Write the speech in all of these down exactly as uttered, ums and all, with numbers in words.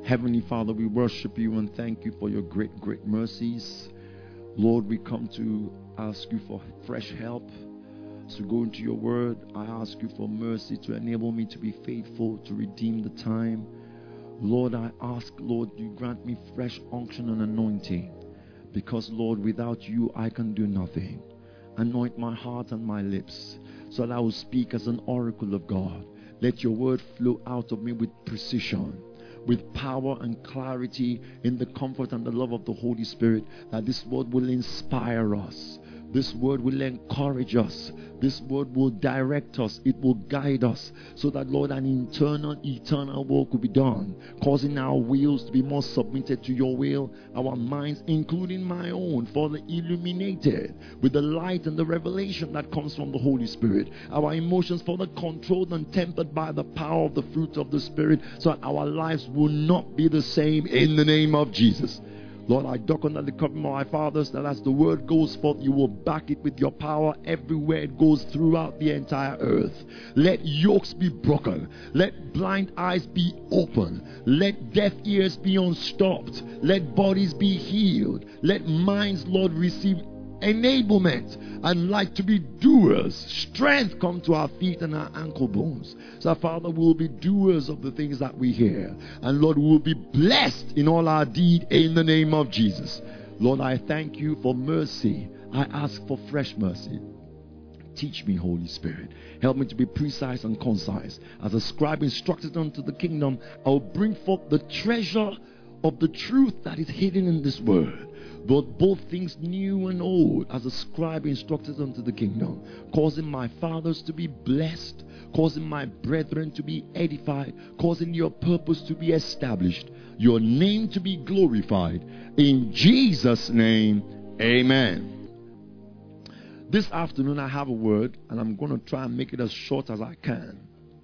Heavenly Father, we worship you and thank you for your great, great mercies. Lord, we come to ask you for fresh help. As we go into your word, I ask you for mercy to enable me to be faithful, to redeem the time. Lord, I ask, Lord, you grant me fresh unction and anointing. Because, Lord, without you, I can do nothing. Anoint my heart and my lips so that I will speak as an oracle of God. Let your word flow out of me with precision, with power and clarity, in the comfort and the love of the Holy Spirit, that this word will inspire us. This word will encourage us. This word will direct us. It will guide us so that, Lord, an internal, eternal work will be done, causing our wills to be more submitted to your will, our minds, including my own, further illuminated with the light and the revelation that comes from the Holy Spirit. Our emotions further controlled and tempered by the power of the fruit of the Spirit, so that our lives will not be the same, in the name of Jesus. Lord, I dock under the covering of my fathers, that as the word goes forth, you will back it with your power everywhere it goes throughout the entire earth. Let yokes be broken. Let blind eyes be open. Let deaf ears be unstopped. Let bodies be healed. Let minds, Lord, receive enablement and like to be doers. Strength come to our feet and our ankle bones. So, Father, we will be doers of the things that we hear. And, Lord, we will be blessed in all our deed, in the name of Jesus. Lord, I thank you for mercy. I ask for fresh mercy. Teach me, Holy Spirit. Help me to be precise and concise. As a scribe instructed unto the kingdom, I will bring forth the treasure of the truth that is hidden in this word. But both things new and old, as a scribe instructed unto the kingdom, causing my fathers to be blessed, causing my brethren to be edified, causing your purpose to be established, your name to be glorified. In Jesus' name, amen. This afternoon I have a word, and I'm going to try and make it as short as I can.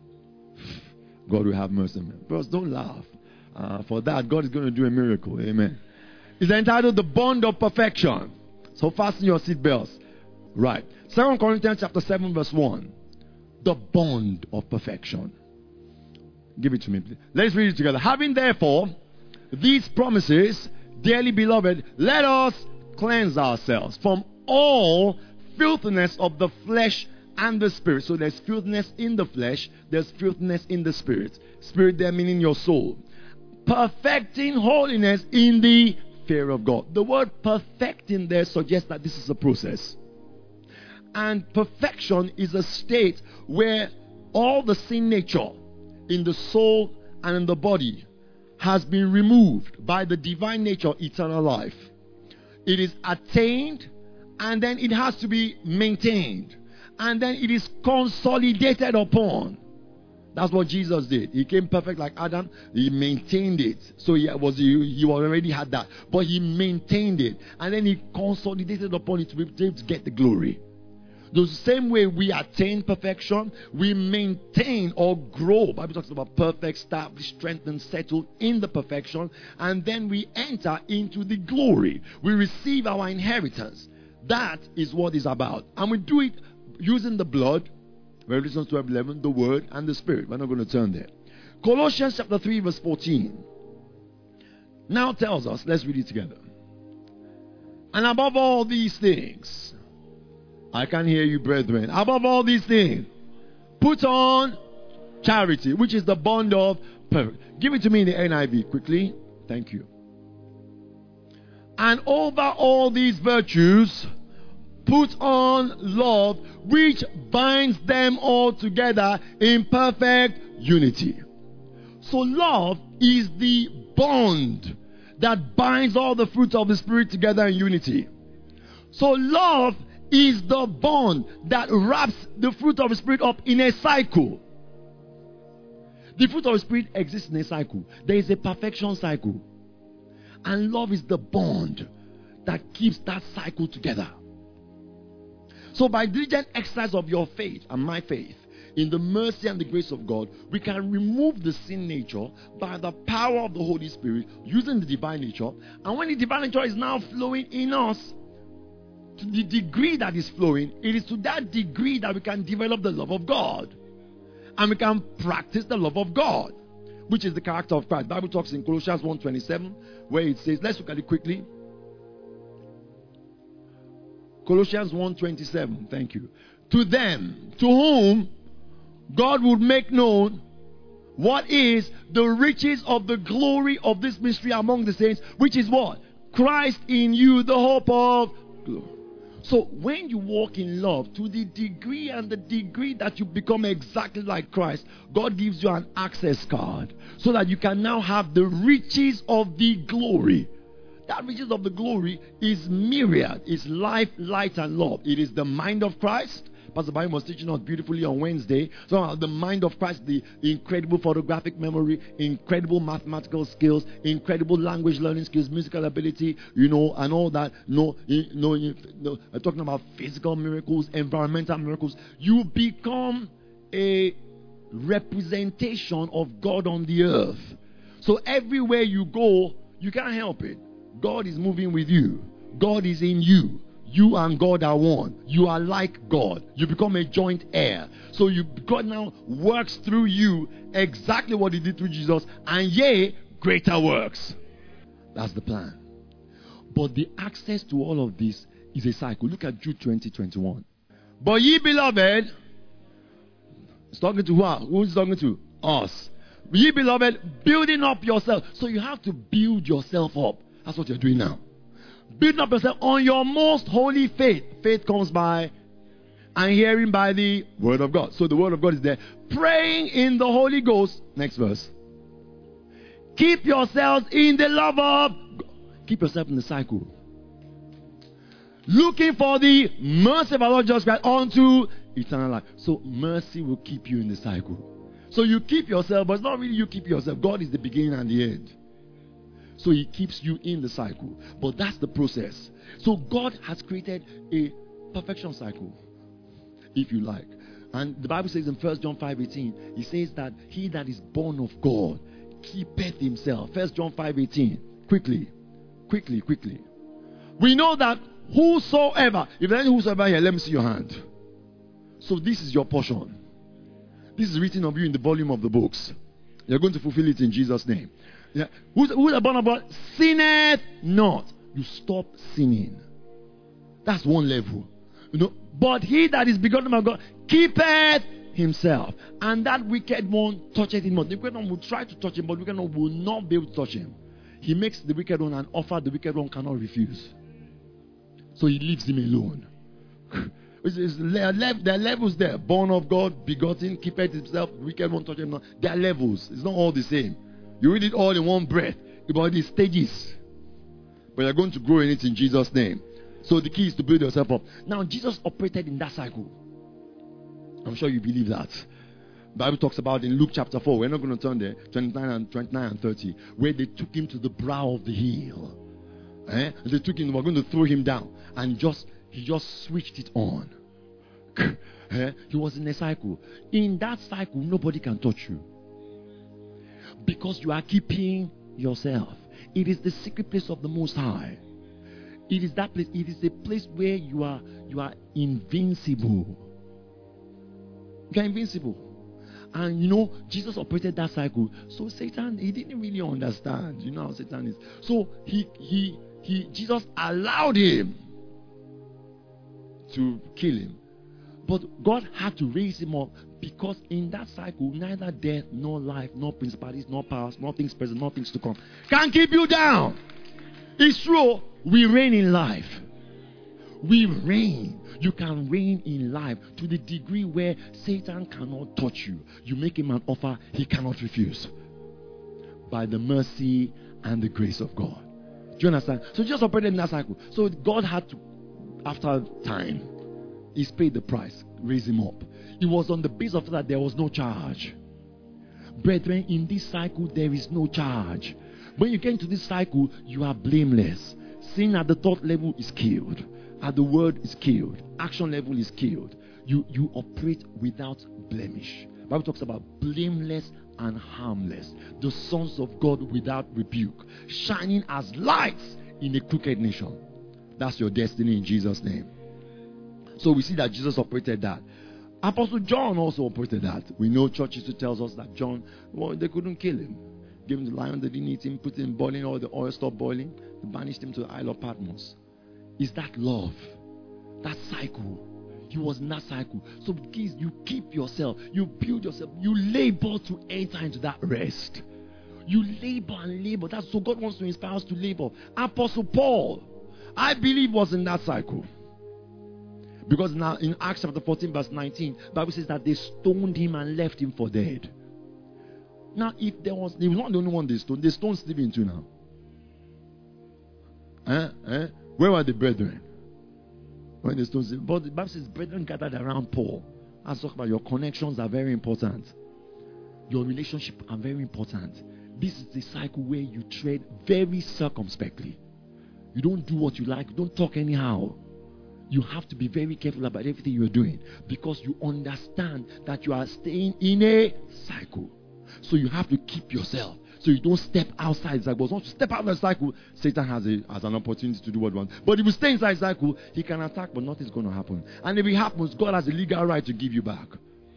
God will have mercy on me. Bros, don't laugh. Uh, for that, God is going to do a miracle. Amen. It's entitled The Bond of Perfection. So fasten your seatbelts. Right. Second Corinthians chapter seven verse one. The bond of perfection. Give it to me, please. Let's read it together. Having therefore these promises, dearly beloved, let us cleanse ourselves from all filthiness of the flesh and the spirit. So there's filthiness in the flesh, there's filthiness in the spirit. Spirit there meaning your soul. Perfecting holiness in the fear of God. The word perfecting there suggests that this is a process. And perfection is a state where all the sin nature in the soul and in the body has been removed by the divine nature, eternal life. It is attained, and then it has to be maintained, and then it is consolidated upon. That's what Jesus did. He came perfect like Adam. He maintained it. So he was he, he already had that. But he maintained it. And then he consolidated upon it to be able to get the glory. The same way we attain perfection, we maintain or grow. The Bible talks about perfect, established, strengthened, settled in the perfection. And then we enter into the glory. We receive our inheritance. That is what it's about. And we do it using the blood, Revelation twelve eleven, the word and the spirit. We're not going to turn there. Colossians chapter three verse fourteen now tells us, let's read it together. And above all these things, I can hear you, brethren. Above all these things, put on charity, which is the bond of perfect. Give it to me in the N I V quickly. Thank you. And over all these virtues, put on love, which binds them all together in perfect unity. So love is the bond that binds all the fruits of the Spirit together in unity. So love is the bond that wraps the fruit of the Spirit up in a cycle. The fruit of the Spirit exists in a cycle. There is a perfection cycle. And love is the bond that keeps that cycle together. So by diligent exercise of your faith and my faith in the mercy and the grace of God, we can remove the sin nature by the power of the Holy Spirit using the divine nature. And when the divine nature is now flowing in us, to the degree that is flowing, it is to that degree that we can develop the love of God. And we can practice the love of God. which is the character of Christ. The Bible talks in Colossians one twenty-seven, where it says, let's look at it quickly. Colossians one twenty-seven, thank you. To them, to whom God would make known what is the riches of the glory of this mystery among the saints, which is what? Christ in you, the hope of glory. So when you walk in love, to the degree and the degree that you become exactly like Christ, God gives you an access card so that you can now have the riches of the glory. That riches of the glory is myriad, is life, light, and love. It is the mind of Christ. Pastor Brian was teaching us beautifully on Wednesday. So uh, the mind of Christ, the incredible photographic memory, incredible mathematical skills, incredible language learning skills, musical ability, you know, and all that. No, you know, you know, uh, talking about physical miracles, environmental miracles. You become a representation of God on the earth. So everywhere you go, you can't help it. God is moving with you. God is in you. You and God are one. You are like God. You become a joint heir. So you, God now works through you exactly what He did through Jesus, and yea, greater works. That's the plan. But the access to all of this is a cycle. Look at Jude twenty twenty-one. But ye beloved, it's talking to who? Who's talking to? Us. Ye beloved, building up yourself. So you have to build yourself up. That's what you're doing now. Building up yourself on your most holy faith. Faith comes by and hearing by the word of God. So the word of God is there. Praying in the Holy Ghost. Next verse. Keep yourselves in the love of God. Keep yourself in the cycle. Looking for the mercy of our Lord Jesus Christ unto eternal life. So mercy will keep you in the cycle. So you keep yourself, but it's not really you keep yourself. God is the beginning and the end. So He keeps you in the cycle. But that's the process. So God has created a perfection cycle, if you like. And the Bible says in First John five eighteen, He says that he that is born of God keepeth himself. First John five eighteen. Quickly. Quickly, quickly. We know that whosoever, if there's any whosoever here, let me see your hand. So this is your portion. This is written of you in the volume of the books. You're going to fulfill it in Jesus' name. Yeah. Who's, who's born of God? Sinneth not. You stop sinning. That's one level. You know, but he that is begotten of God keepeth himself, and that wicked one toucheth him not. The wicked one will try to touch him, but the wicked one will not be able to touch him. He makes the wicked one an offer the wicked one cannot refuse. So he leaves him alone. It's, it's, there, are le- there are levels there. Born of God, begotten, keepeth himself, wicked one touch him not. There are levels. It's not all the same. You read it all in one breath. About these stages. But you're going to grow in it in Jesus' name. So the key is to build yourself up. Now, Jesus operated in that cycle. I'm sure you believe that. The Bible talks about in Luke chapter four. We're not going to turn there. twenty-nine and twenty-nine and thirty. Where they took him to the brow of the hill. Eh? They took him. They were going to throw him down. And just he just switched it on. eh? He was in a cycle. In that cycle, nobody can touch you. Because you are keeping yourself. It is the secret place of the Most High. It is that place. It is a place where you are you are invincible. You are invincible. And you know, Jesus operated that cycle. So Satan, he didn't really understand. You know how Satan is. So he he he Jesus allowed him to kill him. But God had to raise him up, because in that cycle, neither death, nor life, nor principalities, nor powers, nor things present, nor things to come can keep you down. It's true. We reign in life. We reign. You can reign in life to the degree where Satan cannot touch you. You make him an offer he cannot refuse. By the mercy and the grace of God. Do you understand? So just operated in that cycle. So God had to, after time, He's paid the price, raise him up. It was on the basis of that there was no charge. Brethren, in this cycle, there is no charge. When you get into this cycle, you are blameless. Sin at the thought level is killed. At the word is killed. Action level is killed. You, you operate without blemish. The Bible talks about blameless and harmless. The sons of God without rebuke. Shining as lights in a crooked nation. That's your destiny in Jesus' name. So we see that Jesus operated that. Apostle John also operated that. We know church history tells us that John, well, they couldn't kill him. Gave him the lion, they didn't eat him, put him in boiling oil, the oil stopped boiling, they banished him to the Isle of Patmos. Is that love? That cycle. He was in that cycle. So please, you keep yourself, you build yourself, you labor to enter into that rest. You labor and labor. That's so God wants to inspire us to labor. Apostle Paul, I believe, was in that cycle. Because now in Acts chapter fourteen, verse nineteen, the Bible says that they stoned him and left him for dead. Now, if there was, he was not the only one they stoned. They stoned Stephen too now. Eh? Eh? Where were the brethren? When they stoned Stephen. But the Bible says, brethren gathered around Paul. I talk about your connections are very important. Your relationship are very important. This is the cycle where you tread very circumspectly. You don't do what you like. You don't talk anyhow. You have to be very careful about everything you're doing because you understand that you are staying in a cycle. So you have to keep yourself. So you don't step outside the cycle. Once you step out of the cycle, Satan has, a, has an opportunity to do what he wants. But if you stay inside the cycle, he can attack, but nothing's going to happen. And if it happens, God has a legal right to give you back.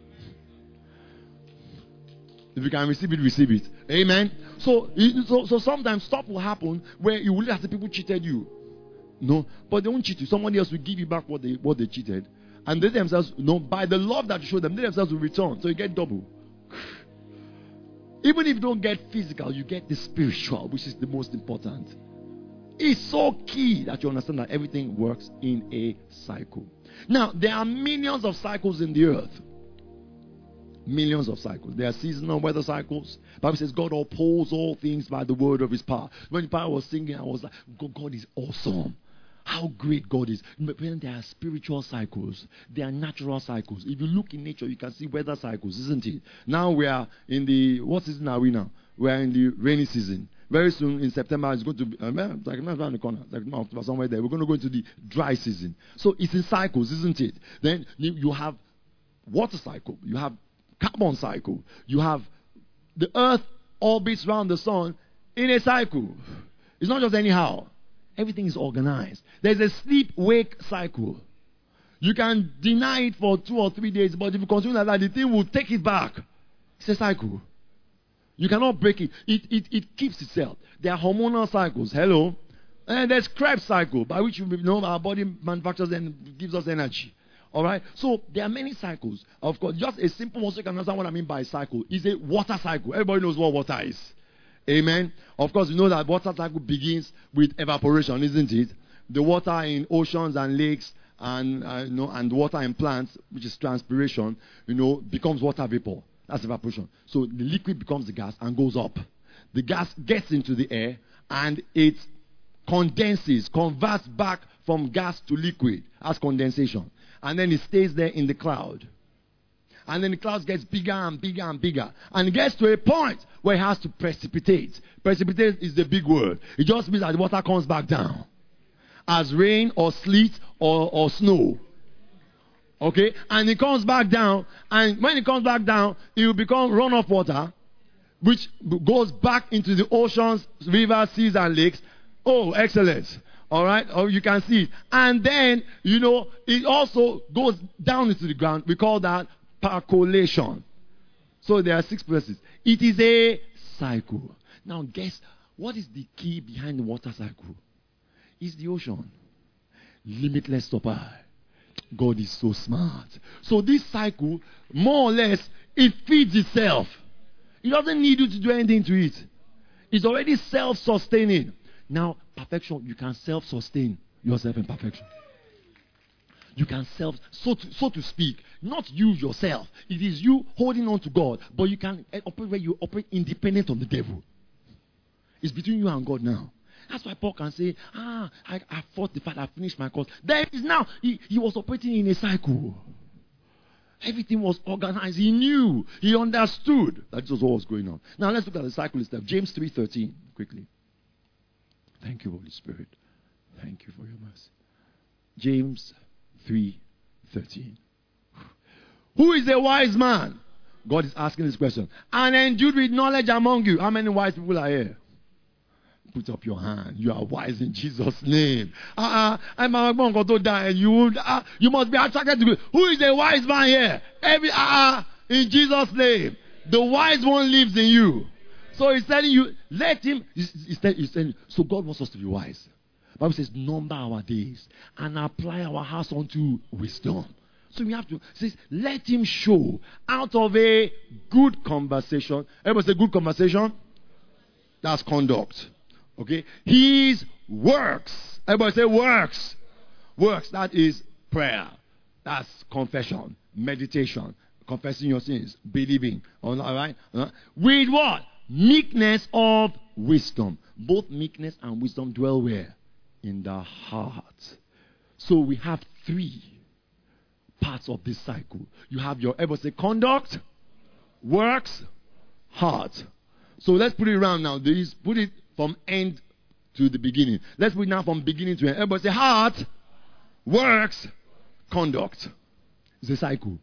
If you can receive it, receive it. Amen. So, so, so sometimes stuff will happen where you will look at the people cheated you. No, but they won't cheat you. Somebody else will give you back what they what they cheated. And they themselves, no, by the love that you show them, they themselves will return. So you get double. Even if you don't get physical, you get the spiritual, which is the most important. It's so key that you understand that everything works in a cycle. Now, there are millions of cycles in the earth. Millions of cycles. There are seasonal weather cycles. The Bible says God upholds all things by the word of his power. When the power was singing, I was like, God, God is awesome. How great God is. There are spiritual cycles. There are natural cycles. If you look in nature, you can see weather cycles, isn't it? Now we are in the, what season are we now? We are in the rainy season. Very soon in September, it's going to be, uh, like around the corner, like October, somewhere there. We're going to go into the dry season. So it's in cycles, isn't it? Then you have water cycle. You have carbon cycle. You have the earth orbits around the sun in a cycle. It's not just anyhow. Everything is organized. There's a sleep-wake cycle. You can deny it for two or three days, but if you continue like that, the thing will take it back. It's a cycle. You cannot break it. It, it, it keeps itself. There are hormonal cycles. Hello. And there's Krebs cycle, by which you know our body manufactures and gives us energy. All right. So there are many cycles. Of course, just a simple one so you can understand what I mean by cycle is a water cycle. Everybody knows what water is. Amen. Of course, you know that water cycle begins with evaporation, isn't it? The water in oceans and lakes and uh, you know, and water in plants, which is transpiration, you know, becomes water vapor. That's evaporation. So the liquid becomes the gas and goes up. The gas gets into the air and it condenses, converts back from gas to liquid as condensation. And then it stays there in the cloud. And then the cloud gets bigger and bigger and bigger. And it gets to a point where it has to precipitate. Precipitate is the big word. It just means that the water comes back down. As rain or sleet or, or snow. Okay? And it comes back down. And when it comes back down, it will become runoff water. Which goes back into the oceans, rivers, seas and lakes. Oh, excellent. All right? Oh, you can see it. And then, you know, it also goes down into the ground. We call that percolation. So there are six processes. It is a cycle. Now guess what is the key behind the water cycle? It's the ocean. Limitless supply. God is so smart. So this cycle, more or less, it feeds itself. It doesn't need you to do anything to it. It's already self-sustaining. Now, perfection, you can self-sustain yourself in perfection. You can self, so to, so to speak, not you yourself. It is you holding on to God, but you can operate where you operate independent of the devil. It's between you and God now. That's why Paul can say, ah, I, I fought the fight, I finished my course. There it is now. He, he was operating in a cycle. Everything was organized. He knew. He understood. That was what was going on. Now let's look at the cycle itself. James three thirteen, quickly. Thank you, Holy Spirit. Thank you for your mercy. James three thirteen. Who is a wise man? God is asking this question. And endued with knowledge among you. How many wise people are here? Put up your hand. You are wise in Jesus' name. Uh-uh. I'm going to die. And you, uh, you must be attracted to me. Who is the wise man here? Every uh-uh. In Jesus' name. The wise one lives in you. So he's telling you, let him. He's, he's, telling, he's telling you. So God wants us to be wise. The Bible says, number our days and apply our hearts unto wisdom. So we have to, it says, let him show out of a good conversation. Everybody say good conversation. That's conduct. Okay. His works. Everybody say works. Works. That is prayer. That's confession. Meditation. Confessing your sins. Believing. All right. With what? Meekness of wisdom. Both meekness and wisdom dwell where? In the heart. So we have three parts of this cycle. You have your, everybody say conduct, works, heart. So let's put it around now. This, put it from end to the beginning. Let's put it now from beginning to end. Everybody say heart, works, conduct. It's a cycle.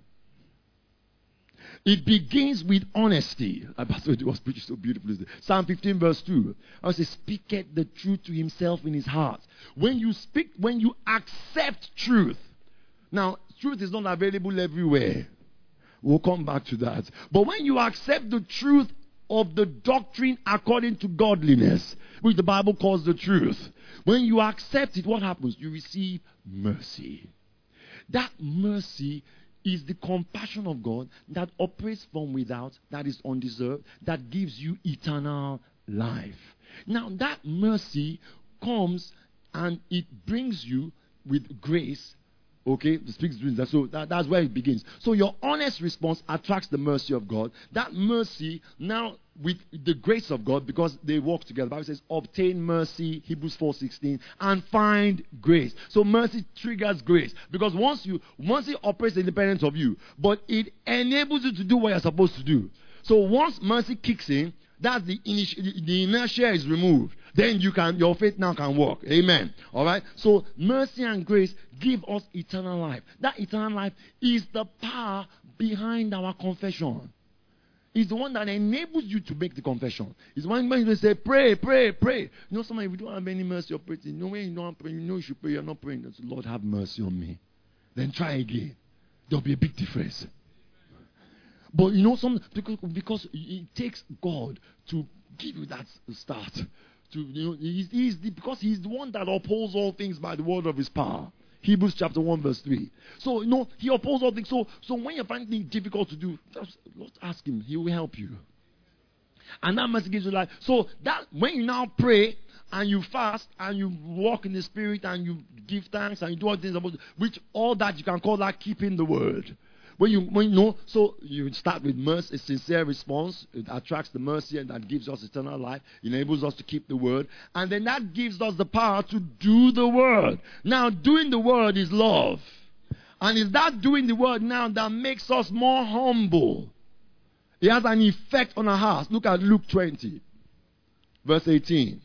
It begins with honesty. Pastor was preaching so beautifully. Psalm fifteen verse two. I say, speaketh the truth to himself in his heart. When you speak, when you accept truth. Now, truth is not available everywhere. We'll come back to that. But when you accept the truth of the doctrine according to godliness, which the Bible calls the truth, when you accept it, what happens? You receive mercy. That mercy is the compassion of God that operates from without, that is undeserved, that gives you eternal life. Now, that mercy comes and it brings you with grace. Okay, it speaks to that. So that, that's where it begins. So your honest response attracts the mercy of God. That mercy now with the grace of God, because they walk together. The Bible says, obtain mercy, Hebrews four sixteen, and find grace. So mercy triggers grace. Because once you once it operates independent of you, but it enables you to do what you're supposed to do. So once mercy kicks in, that's the initi- the inertia is removed. Then you can, your faith now can walk. Amen. All right. So mercy and grace give us eternal life. That eternal life is the power behind our confession. It's the one that enables you to make the confession. It's one when you say, pray, pray, pray. You know, somebody, if you don't have any mercy or prayer, you know, when you don't pray, you know you should pray, you're not praying. That's, Lord, have mercy on me. Then try again. There'll be a big difference. But you know, some because, because it takes God to give you that start. To, you know, he's, he's the, because he's the one that upholds all things by the word of his power. Hebrews chapter one verse three. So, you know, he upholds all things. So, so when you find things difficult to do, just, just ask him. He will help you. And that mercy gives you life. So that when you now pray and you fast and you walk in the spirit and you give thanks and you do all things about, which all that you can call that keeping the word. When you, when you know, so you start with mercy, a sincere response. It attracts the mercy and that gives us eternal life, enables us to keep the word, and then that gives us the power to do the word. Now, doing the word is love, and it's that doing the word now that makes us more humble. It has an effect on our hearts. Look at Luke twenty, verse eighteen.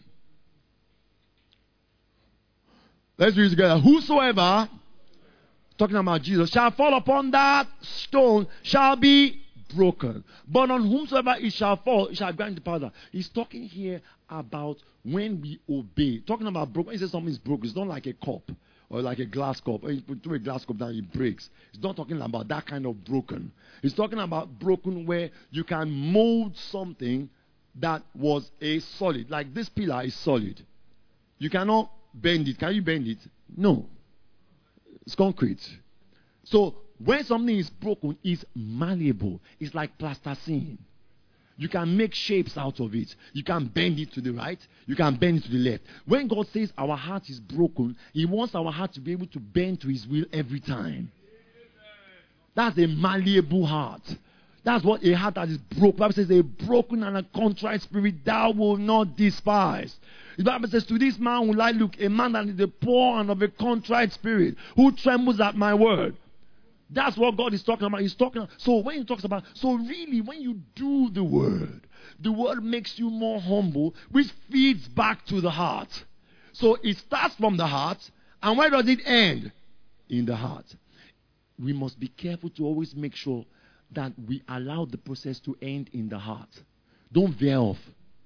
Let's read it together. Whosoever, talking about Jesus, shall fall upon that stone shall be broken. But on whomsoever it shall fall, it shall grant the power. He's talking here about when we obey. Talking about broken. When he says something is broken, it's not like a cup or like a glass cup. When you put a glass cup down, it breaks. He's not talking about that kind of broken. He's talking about broken where you can mold something that was a solid. Like this pillar is solid. You cannot bend it. Can you bend it? No. It's concrete. So when something is broken, it's malleable. It's like plasticine. You can make shapes out of it. You can bend it to the right. You can bend it to the left. When God says our heart is broken, He wants our heart to be able to bend to His will every time. That's a malleable heart. That's what a heart that is broken. The Bible says a broken and a contrite spirit thou will not despise. The Bible says, to this man will I look, a man that is a poor and of a contrite spirit, who trembles at my word. That's what God is talking about. He's talking. So when he talks about, so really when you do the word, the word makes you more humble, which feeds back to the heart. So it starts from the heart, and where does it end? In the heart. We must be careful to always make sure that we allow the process to end in the heart. Don't veer off.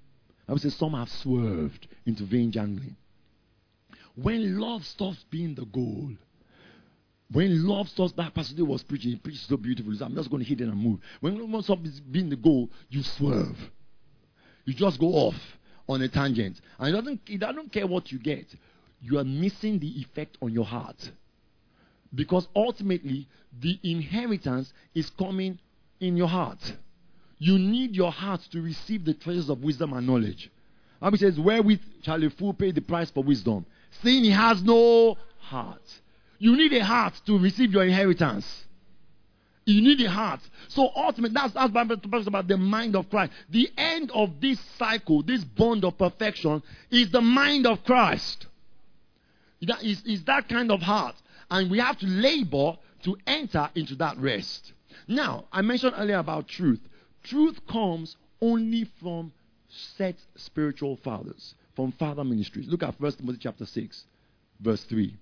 I would say some have swerved into vain jangling. When love stops being the goal, when love stops, that pastor was preaching, he preached so beautifully. So I'm just going to hit it and move. When love stops being the goal, you swerve. You just go off on a tangent. And it doesn't, it doesn't care what you get. You are missing the effect on your heart. Because ultimately, the inheritance is coming in your heart. You need your heart to receive the treasures of wisdom and knowledge. The Bible says, wherewith shall a fool pay the price for wisdom? Seeing he has no heart. You need a heart to receive your inheritance. You need a heart. So ultimately, that's that's Bible talks about the mind of Christ. The end of this cycle, this bond of perfection, is the mind of Christ. That is, is that kind of heart. And we have to labor to enter into that rest. Now, I mentioned earlier about truth. Truth comes only from set spiritual fathers, from father ministries. Look at First Timothy chapter six, verse three.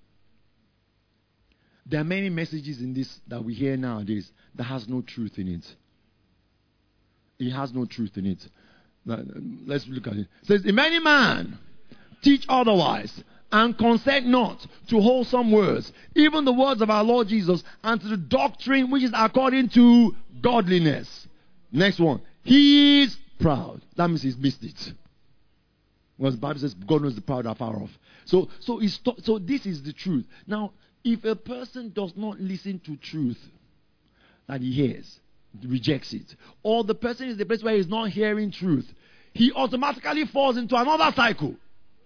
There are many messages in this that we hear nowadays that has no truth in it. It has no truth in it. Now, let's look at it. It says, if any man teach otherwise, and consent not to wholesome words, even the words of our Lord Jesus, and to the doctrine which is according to godliness. Next one. He is proud. That means he's missed it. Because the Bible says God knows the proud are far off. So, so, it's to, so this is the truth. Now, if a person does not listen to truth that he hears, rejects it, or the person is the place where he's not hearing truth, he automatically falls into another cycle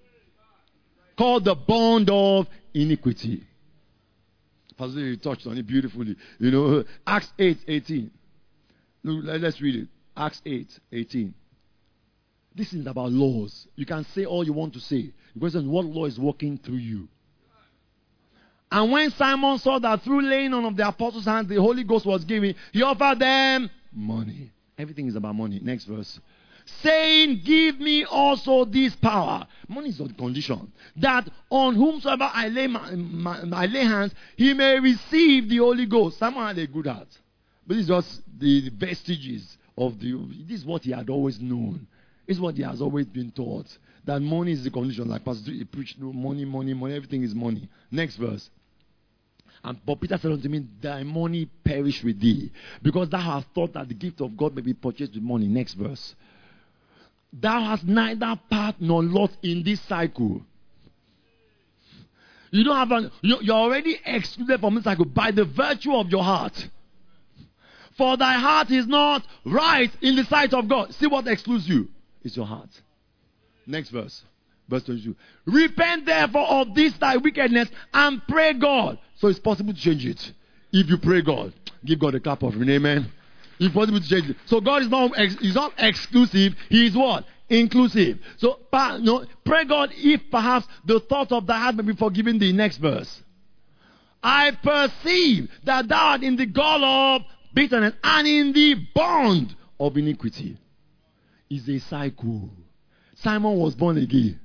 called the bond of iniquity. Pastor, you touched on it beautifully. You know, Acts eight eighteen. Let's read it. Acts eight eighteen. This is about laws. You can say all you want to say. The question is, what law is working through you? And when Simon saw that through laying on of the apostles' hands the Holy Ghost was given, he offered them money. Everything is about money. Next verse. Saying, give me also this power. Money is on condition. That on whomsoever I lay, my, my, I lay hands, he may receive the Holy Ghost. Simon had a good heart. But this is just the vestiges of the... This is what he had always known. This is what he has always been taught. That money is the condition. Like Pastor he preached, money, money, money. Everything is money. Next verse. And but Peter said unto me, thy money perish with thee, because thou hast thought that the gift of God may be purchased with money. Next verse. Thou hast neither part nor lot in this cycle. You don't have an, you're already excluded from this cycle by the virtue of your heart. For thy heart is not right in the sight of God. See what excludes you? It's your heart. Next verse. Verse twenty-two. Repent therefore of this thy wickedness and pray God. So it's possible to change it. If you pray God, give God a clap of an amen. It's possible to change it. So God is not, ex- he's not exclusive. He is what? Inclusive. So no, pray God if perhaps the thought of thy heart may be forgiven thee. Next verse. I perceive that thou art in the gall of bitterness and in the bond of iniquity. Is a cycle. Simon was born again.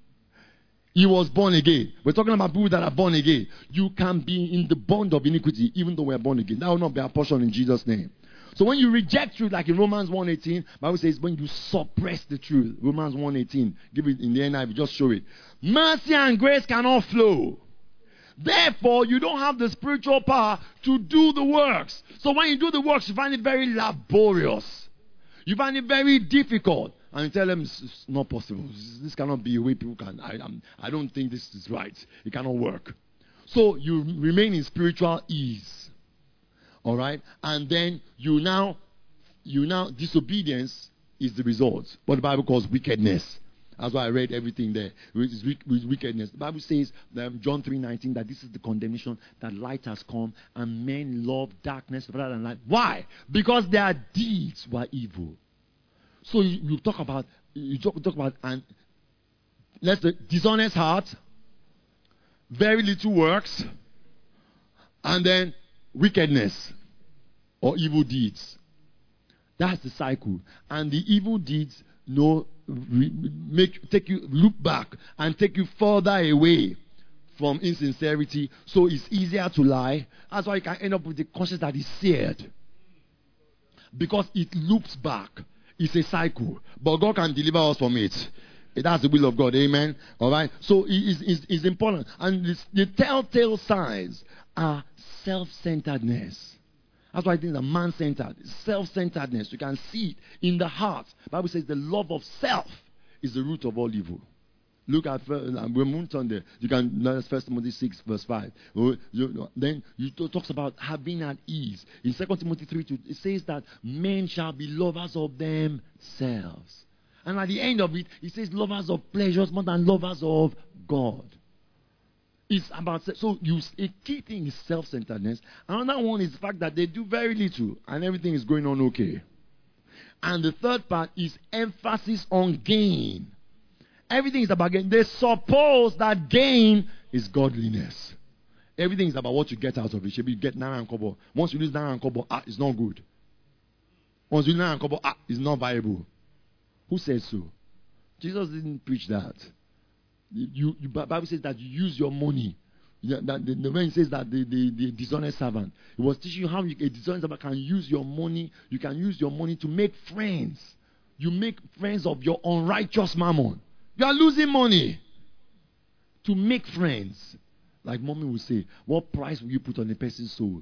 He was born again. We're talking about people that are born again. You can be in the bond of iniquity even though we're born again. That will not be our portion in Jesus' name. So when you reject truth, like in Romans one eighteen, Bible says when you suppress the truth. Romans one eighteen. Give it in the N I V, just show it. Mercy and grace cannot flow. Therefore, you don't have the spiritual power to do the works. So when you do the works, you find it very laborious. You find it very difficult. And you tell them it's, it's not possible. This cannot be a way people can. I, I'm, I don't think this is right. It cannot work. So you remain in spiritual ease. All right? And then you now, you now, disobedience is the result. What the Bible calls wickedness. That's why I read everything there. With wickedness. The Bible says, um, John three nineteen, that this is the condemnation, that light has come and men love darkness rather than light. Why? Because their deeds were evil. So you, you talk about, you talk, talk about an, let's say, dishonest heart, very little works, and then wickedness or evil deeds. That's the cycle. And the evil deeds, no, make take you look back and take you further away from insincerity. So it's easier to lie. That's why you can end up with the conscience that is seared, because it loops back. It's a cycle. But God can deliver us from it. That's the will of God. Amen. All right. So it is it's, it's important. And this, the telltale signs are self-centeredness. That's why I think that man-centered, self-centeredness. You can see it in the heart. The Bible says the love of self is the root of all evil. Look at, we're moved on there. You can learn First Timothy six, verse five. Then you talks about having at ease. In Second Timothy three, two, it says that men shall be lovers of themselves. And at the end of it, it says lovers of pleasures more than lovers of God. It's about, so you, a key thing is self-centeredness. Another one is the fact that they do very little and everything is going on okay. And the third part is emphasis on gain. Everything is about gain. They suppose that gain is godliness. Everything is about what you get out of it. Should you get naira and kobo. Once you lose naira and kobo, ah, it's not good. Once you lose naira and kobo, ah, it's not viable. Who says so? Jesus didn't preach that. You, you, Bible says that you use your money. Yeah, that the, the man says that the, the, the dishonest servant. He was teaching you how you, a dishonest servant can use your money. You can use your money to make friends. You make friends of your unrighteous mammon. You are losing money to make friends. Like mommy would say, what price will you put on a person's soul?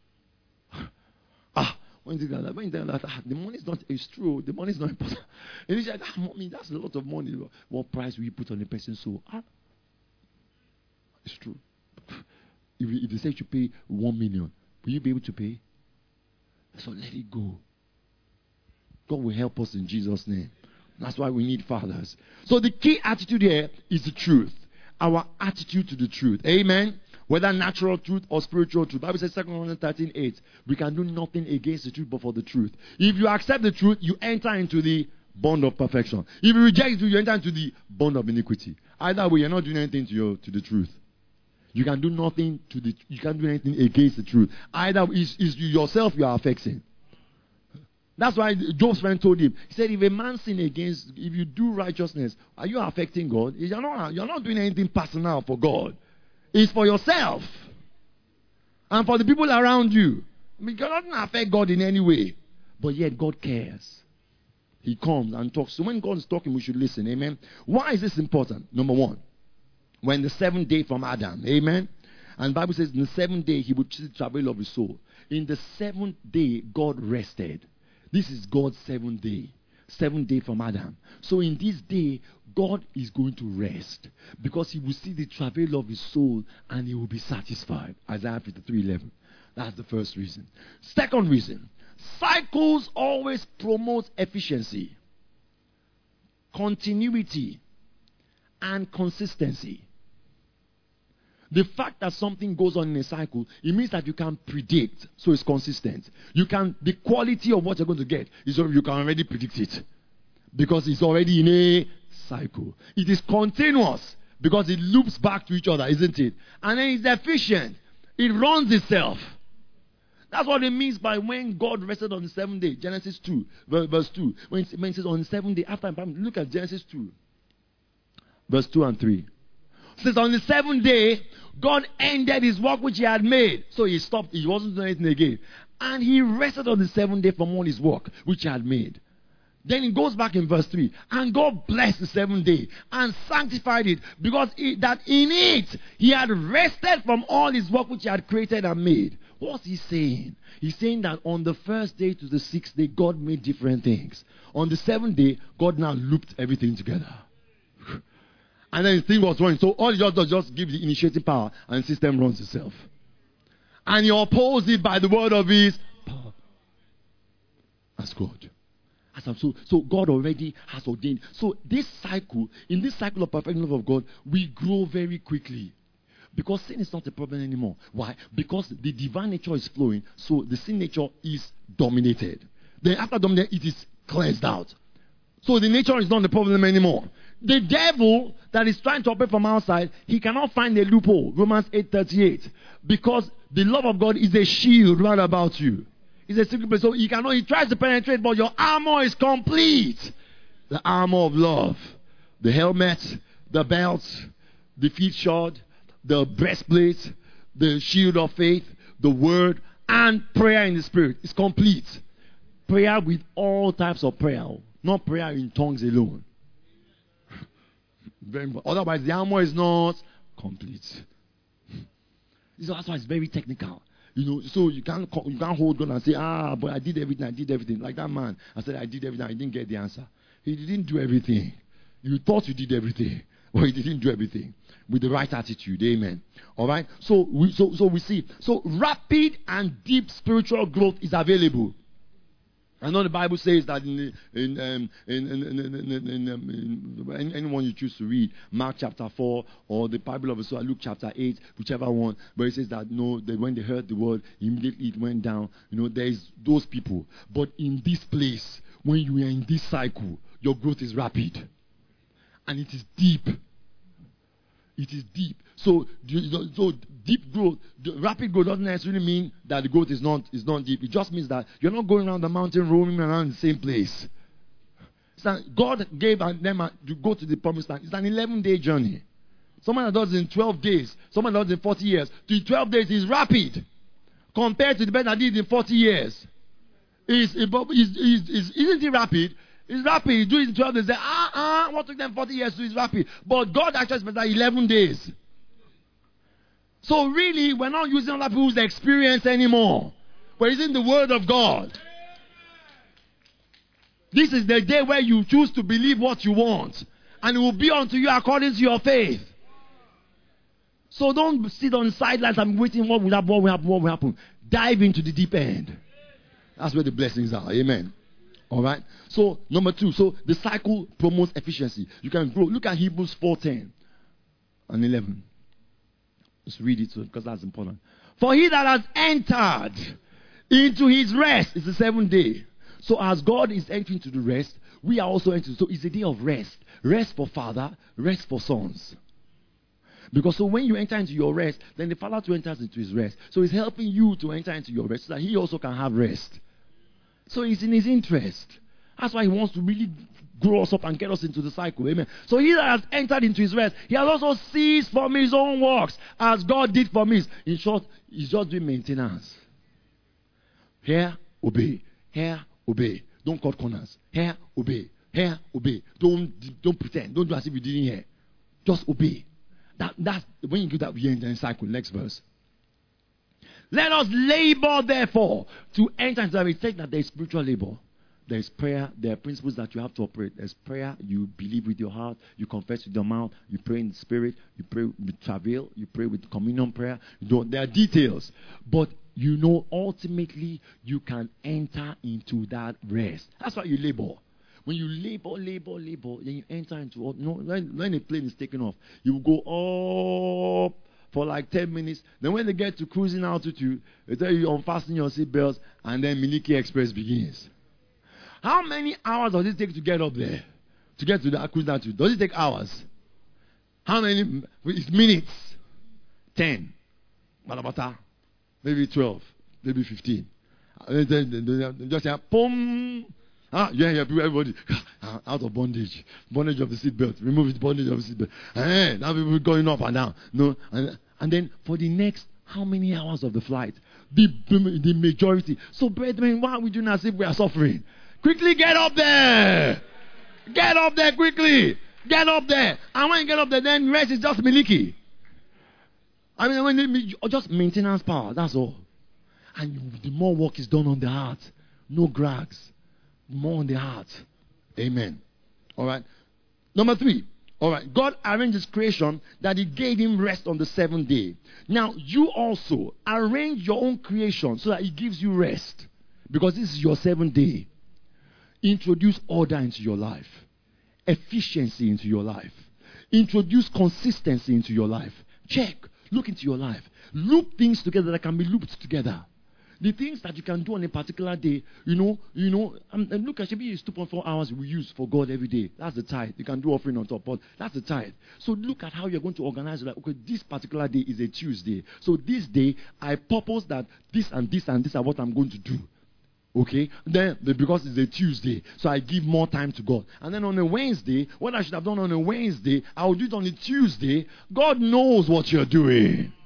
ah, when you think that, when you think that ah, the money is not, it's true, the money is not important. And you say, ah, mommy, that's a lot of money. What price will you put on a person's soul? Ah, it's true. If, if they say you pay one million, will you be able to pay? So let it go. God will help us in Jesus' name. That's why we need fathers. So the key attitude here is the truth. Our attitude to the truth. Amen. Whether natural truth or spiritual truth. The Bible says Second Corinthians thirteen eight. We can do nothing against the truth but for the truth. If you accept the truth, you enter into the bond of perfection. If you reject it, you enter into the bond of iniquity. Either way, you're not doing anything to your to the truth. You can do nothing to the you can't do anything against the truth. Either is is yourself you are affecting. That's why Job's friend told him. He said, if a man sin against, if you do righteousness, are you affecting God? You're not, you're not doing anything personal for God. It's for yourself. And for the people around you. I mean, God doesn't affect God in any way. But yet God cares. He comes and talks. So when God is talking, we should listen. Amen. Why is this important? Number one. When the seventh day from Adam. Amen. And the Bible says in the seventh day he would see the travail of his soul. In the seventh day God rested. This is God's seventh day. Seventh day from Adam. So in this day, God is going to rest. Because he will see the travail of his soul and he will be satisfied. Isaiah fifty-three eleven. That's the first reason. Second reason. Cycles always promote efficiency, continuity, and consistency. The fact that something goes on in a cycle, it means that you can predict, so it's consistent. You can, the quality of what you're going to get is you can already predict it because it's already in a cycle. It is continuous because it loops back to each other, isn't it? And then it's efficient. It runs itself. That's what it means by when God rested on the seventh day. Genesis two, verse two. When it says on the seventh day, after look at Genesis two, verse two and three. It says on the seventh day, God ended his work which he had made. So he stopped. He wasn't doing anything again. And he rested on the seventh day from all his work which he had made. Then it goes back in verse three. And God blessed the seventh day and sanctified it because it, that in it he had rested from all his work which he had created and made. What's he saying? He's saying that on the first day to the sixth day, God made different things. On the seventh day, God now looped everything together. And then the thing was running. So all he just does just give the initiating power and the system runs itself. And he opposed it by the word of his power. That's God. So, so God already has ordained. So this cycle, in this cycle of perfect love of God, we grow very quickly. Because sin is not a problem anymore. Why? Because the divine nature is flowing. So the sin nature is dominated. Then after dominated, it is cleansed out. So the nature is not the problem anymore. The devil that is trying to operate from outside, he cannot find a loophole. Romans eight thirty-eight. Because the love of God is a shield right about you. It's a secret place. So he cannot, he tries to penetrate, but your armor is complete. The armor of love. The helmet, the belt, the feet shod, the breastplate, the shield of faith, the word, and prayer in the spirit. It's complete. prayer with all types of prayer, not prayer in tongues alone. Very important. Otherwise, the armor is not complete. So that's why it's very technical. You know, so you can't you can't hold on and say, ah, but I did everything, I did everything. Like that man, I said I did everything, I didn't get the answer. He didn't do everything. You thought you did everything, but he didn't do everything with the right attitude. Amen. All right. So we so so we see. So rapid and deep spiritual growth is available. I know the Bible says that in in um, in, in, in, in, in, um, in anyone you choose to read, Mark chapter four or the Bible of the Soul, Luke chapter eight, whichever one. But it says that no, that when they heard the word, immediately it went down. You know, there is those people. But in this place, when you are in this cycle, your growth is rapid, and it is deep. It is deep. So, so deep growth, rapid growth doesn't necessarily mean that the growth is not is not deep. It just means that you're not going around the mountain, roaming around the same place. So God gave them to go to the promised land. It's an eleven-day journey. Someone that does it in twelve days, someone that does it in forty years. To twelve days is rapid compared to the man that did it in forty years. Is, is, is, is, isn't it rapid? It's rapid. You do it in twelve days. Say, ah, ah, what took them forty years to do is rapid. But God actually spent that eleven days. So really, we're not using other people's experience anymore. We're using the word of God. This is the day where you choose to believe what you want. And it will be unto you according to your faith. So don't sit on the sidelines and waiting what will happen, what will happen, what will happen. Dive into the deep end. That's where the blessings are. Amen. All right. So number two. So the cycle promotes efficiency. You can grow. Look at Hebrews four ten and eleven. Let's read it because that's important. For he that has entered into his rest is the seventh day. So as God is entering into the rest, we are also entering. So it's a day of rest. Rest for Father, rest for sons. Because so when you enter into your rest, then the Father too enters into his rest. So he's helping you to enter into your rest so that he also can have rest. So it's in his interest. That's why he wants to really grow us up and get us into the cycle. Amen. So he that has entered into his rest, he has also ceased from his own works, as God did for me. In short, he's just doing maintenance. Here, obey. Here, obey. Don't cut corners. Here, obey. Here, obey. Don't don't pretend. Don't do as if you didn't hear. Just obey. That that's when you do that, we enter in the cycle. Next verse. Let us labor, therefore, to enter into that. We take that there is spiritual labor. There is prayer. There are principles that you have to operate. There's prayer. You believe with your heart. You confess with your mouth. You pray in the spirit. You pray with travail. You pray with communion prayer. You don't, there are details. But you know, ultimately, you can enter into that rest. That's why you labor. When you labor, labor, labor, then you enter into, you know, when, when a plane is taking off, you go up for like ten minutes. Then when they get to cruising altitude, they tell you unfasten your seatbelts, and then Miliki Express begins. How many hours does it take to get up there? To get to the cruising altitude? Does it take hours? How many? It's minutes. ten. Balabata. Maybe twelve. Maybe fifteen. Just say, boom. Ah, yeah, yeah, everybody out of bondage. Bondage of the seatbelt. Remove the bondage of the seatbelt. Hey, now people going up and down. No, and, and then for the next how many hours of the flight? The, the majority. So, brethren, why are we doing as if we are suffering? Quickly get up there. Get up there quickly. Get up there. And when you get up there, then rest is just miliki. I mean, when they, just maintenance power. That's all. And you, the more work is done on the heart, no grags. More on the heart. Amen. All right. Number three. All right. God arranged his creation that he gave him rest on the seventh day. Now, you also arrange your own creation so that he gives you rest. Because this is your seventh day. Introduce order into your life. Efficiency into your life. Introduce consistency into your life. Check. Look into your life. Loop things together that can be looped together. The things that you can do on a particular day, you know, you know, and, and look at maybe it's two point four hours we use for God every day. That's the tithe. You can do offering on top, but that's the tithe. So look at how you're going to organize it. Like, okay, this particular day is a Tuesday. So this day, I purpose that this and this and this are what I'm going to do. Okay? Then, because it's a Tuesday, so I give more time to God. And then on a Wednesday, what I should have done on a Wednesday, I will do it on a Tuesday. God knows what you're doing.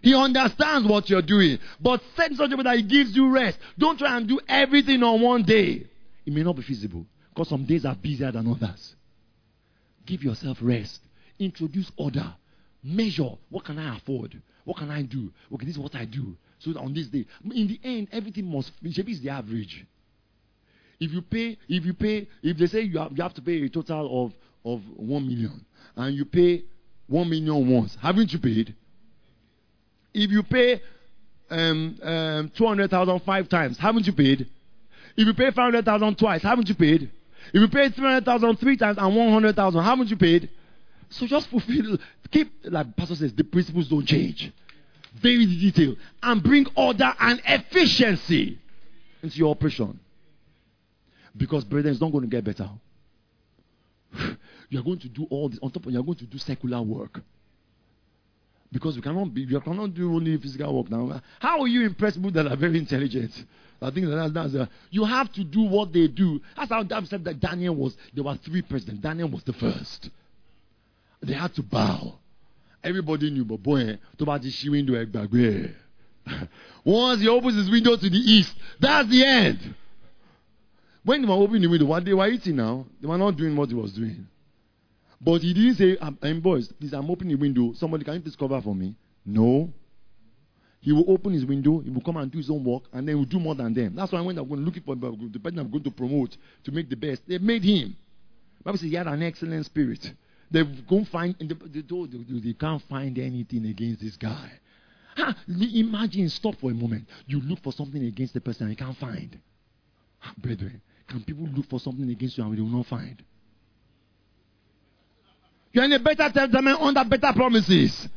He understands what you're doing. But set in such a way that He gives you rest. Don't try and do everything on one day. It may not be feasible. Because some days are busier than others. Give yourself rest. Introduce order. Measure. What can I afford? What can I do? Okay, this is what I do. So that on this day. In the end, everything must finish. Maybe it's the average. If you pay, if you pay, if they say you have, you have to pay a total of, of one million. And you pay one million once. Haven't you paid? If you pay um, um, two hundred thousand five times. Haven't you paid? If you pay five hundred thousand twice. Haven't you paid? If you pay three hundred thousand three times and one hundred thousand, haven't you paid? So just fulfill, keep, like Pastor says, the principles don't change. Very detailed. And bring order and efficiency into your operation. Because, brethren, it's not going to get better. You are going to do all this. On top of it, you are going to do secular work. Because you cannot be, you cannot do only physical work now. How will you impress people that are very intelligent? I think that that's, uh, you have to do what they do. That's how David said that Daniel was, there were three presidents. Daniel was the first. They had to bow. Everybody knew, but boy, once he opens his window to the east, that's the end. When they were opening the window, what they were eating now, they were not doing what he was doing. But he didn't say, I'm boys, please, I'm opening the window. Somebody, can you please cover for me? No. He will open his window, he will come and do his own work, and then he will do more than them. That's why when they're looking for the person I'm going to promote to make the best, they made him. The Bible says he had an excellent spirit. They can't find, they, they, they can't find anything against this guy. Huh, imagine, stop for a moment. You look for something against the person and you can't find. Brethren, can people look for something against you and they will not find? You're in a better testament under better promises.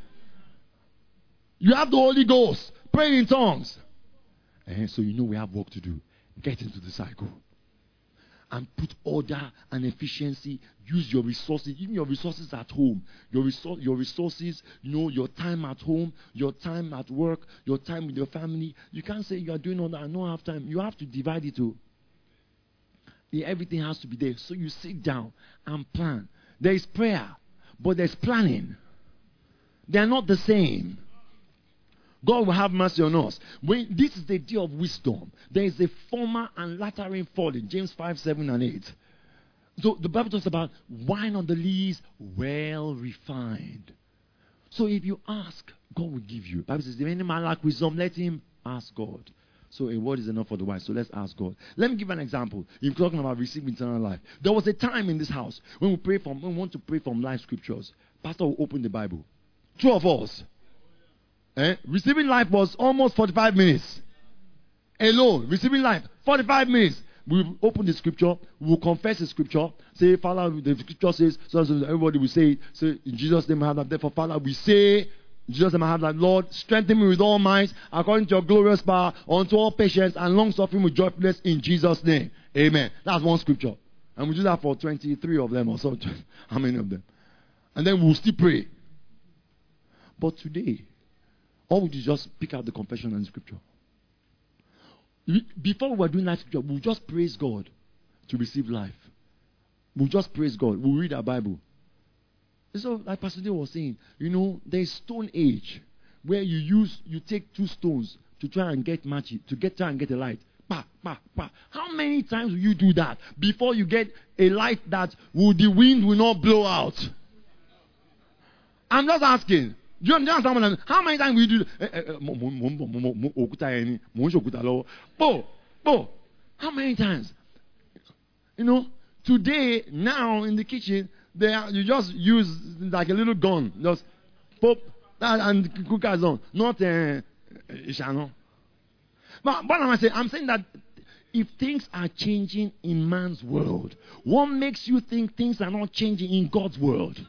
You have the Holy Ghost. Praying in tongues. And so you know we have work to do. Get into the cycle. And put order and efficiency. Use your resources. Even your resources at home. Your, resor- your resources, you know, your time at home, your time at work, your time with your family. You can't say you are doing all that and not have time. You have to divide it all. Everything has to be there. So you sit down and plan. There is prayer, but there's planning. They are not the same. God will have mercy on us. When this is the day of wisdom, there is a former and latter rain falling. James five, seven, and eight. So the Bible talks about wine on the lees, well refined. So if you ask, God will give you. The Bible says, if any man lack wisdom, let him ask God. So a word is enough for the wise. So let's ask God. Let me give an example. If you're talking about receiving eternal life. There was a time in this house when we pray from, when we want to pray from life scriptures. Pastor will open the Bible. Two of us. Eh? Receiving life was almost forty-five minutes. Alone. Receiving life. forty-five minutes. We will open the scripture. We will confess the scripture. Say, Father, the scripture says, so, so everybody will say it. Say, in Jesus' name I have that. Therefore, Father, we say, in Jesus' name I have that. Lord, strengthen me with all might, according to your glorious power, unto all patience and long suffering with joyfulness in Jesus' name. Amen. That's one scripture. And we do that for twenty-three of them or so. How many of them? And then we'll still pray. But today, or would you just pick out the confession and the scripture? Before we were doing life scripture, we'll just praise God to receive life. We'll just praise God. We'll read our Bible. So, like Pastor Dale was saying, you know, there's stone age where you use, you take two stones to try and get match it, to get try and get a light. Pa, pa, pa. How many times will you do that before you get a light that will the wind will not blow out? I'm just asking. Do you understand? How many times will you do that? How many times? You know, today, now in the kitchen, they are, you just use like a little gun. Just pop and cook as on. Not uh, But what am I saying? I'm saying that if things are changing in man's world, what makes you think things are not changing in God's world?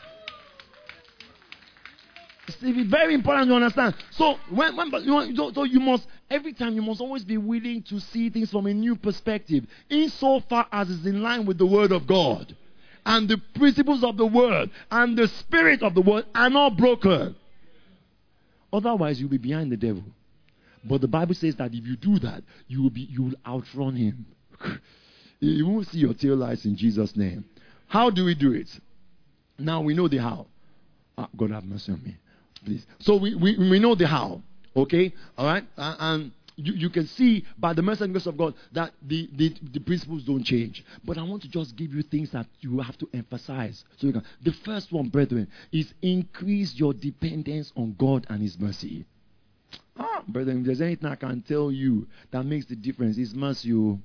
It's very important to understand. So, when, when you, know, so you must, every time you must always be willing to see things from a new perspective, insofar as it's in line with the Word of God. And the principles of the Word and the Spirit of the Word are not broken. Otherwise, you'll be behind the devil. But the Bible says that if you do that, you will be, you will outrun him. You won't see your tail lights in Jesus' name. How do we do it? Now we know the how. Ah, God have mercy on me. please. So we, we, we know the how. Okay? All right? Uh, and you, you can see by the mercy and grace of God that the, the, the principles don't change. But I want to just give you things that you have to emphasize. So you can. The first one, brethren, is increase your dependence on God and His mercy. Ah, brethren, if there's anything I can tell you that makes the difference, it's mercy. Oh.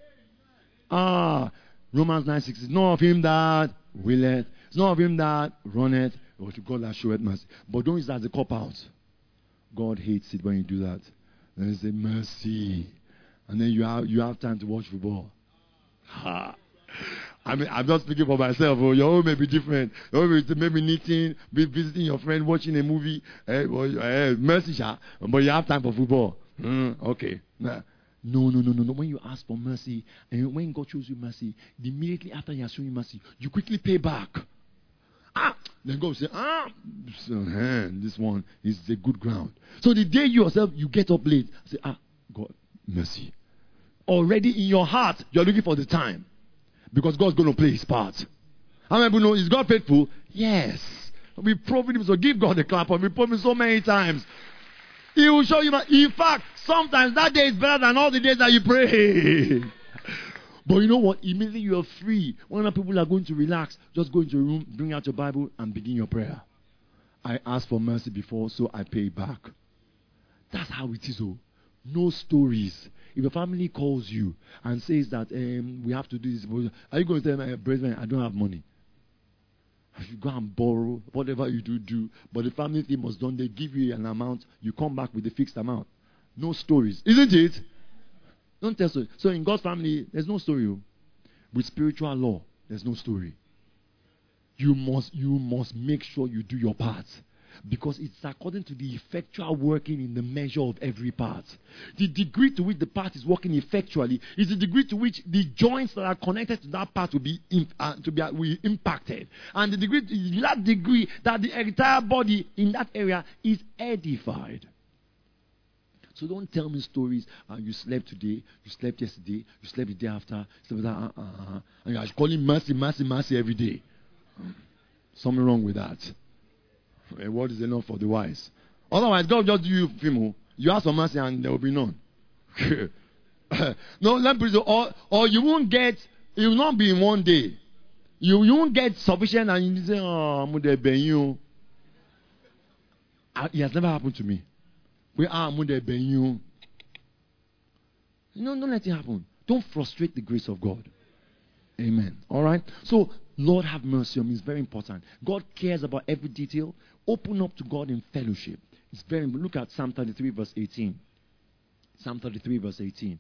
Ah, Romans nine six. It's not of him that willeth, it's not of him that runneth, but to God that showeth mercy. But don't use that as a cop out. God hates it when you do that. Then you say mercy, and then you have you have time to watch football. Ha. I mean, I'm not speaking for myself. Oh, your own may be different. Your own may be knitting, be visiting your friend, watching a movie. Eh, well, eh, mercy, but you have time for football. Mm, okay. Nah. No, no, no, no, no. When you ask for mercy, and when God shows you mercy, immediately after He has shown you mercy, you quickly pay back. Ah, then God will say, ah, so, eh, this one is a good ground. So the day you yourself you get up late, say, ah, God, mercy. Already in your heart, you're looking for the time. Because God's going to play His part. How many people know, is God faithful? Yes. We proven Him, so give God a clap. We proven Him so many times. He will show you. In fact, sometimes that day is better than all the days that you pray. But you know what? Immediately you are free. When people are going to relax, just go into a room, bring out your Bible, and begin your prayer. I asked for mercy before, so I pay back. That's how it is. Oh. No stories. If a family calls you and says that um, we have to do this, are you going to tell them, brethren, I don't have money? You go and borrow, whatever you do, do. But the family thing was done. They give you an amount. You come back with a fixed amount. No stories. Isn't it? Don't tell stories. So in God's family, there's no story. With spiritual law, there's no story. You must, you must make sure you do your part. Because it's according to the effectual working in the measure of every part. The degree to which the part is working effectually is the degree to which the joints that are connected to that part will be, in, uh, to be uh, will impacted. And the degree, that degree that the entire body in that area is edified. So don't tell me stories. Uh, you slept today, you slept yesterday, you slept the day after, slept that, uh, uh, uh, and you're calling mercy, mercy, mercy every day. Something wrong with that. A word is enough for the wise. Otherwise, God will just do you film. You ask for mercy and there will be none. No, let me or, or you won't get, it will not be in one day. You, you won't get sufficient and you say, oh, I'm going to be you. It has never happened to me. We are going to be you. No, don't let it happen. Don't frustrate the grace of God. Amen. All right? So, Lord have mercy on me. It's very important. God cares about every detail. Open up to God in fellowship. It's very important. Look at Psalm thirty-three verse eighteen. Psalm thirty-three verse eighteen.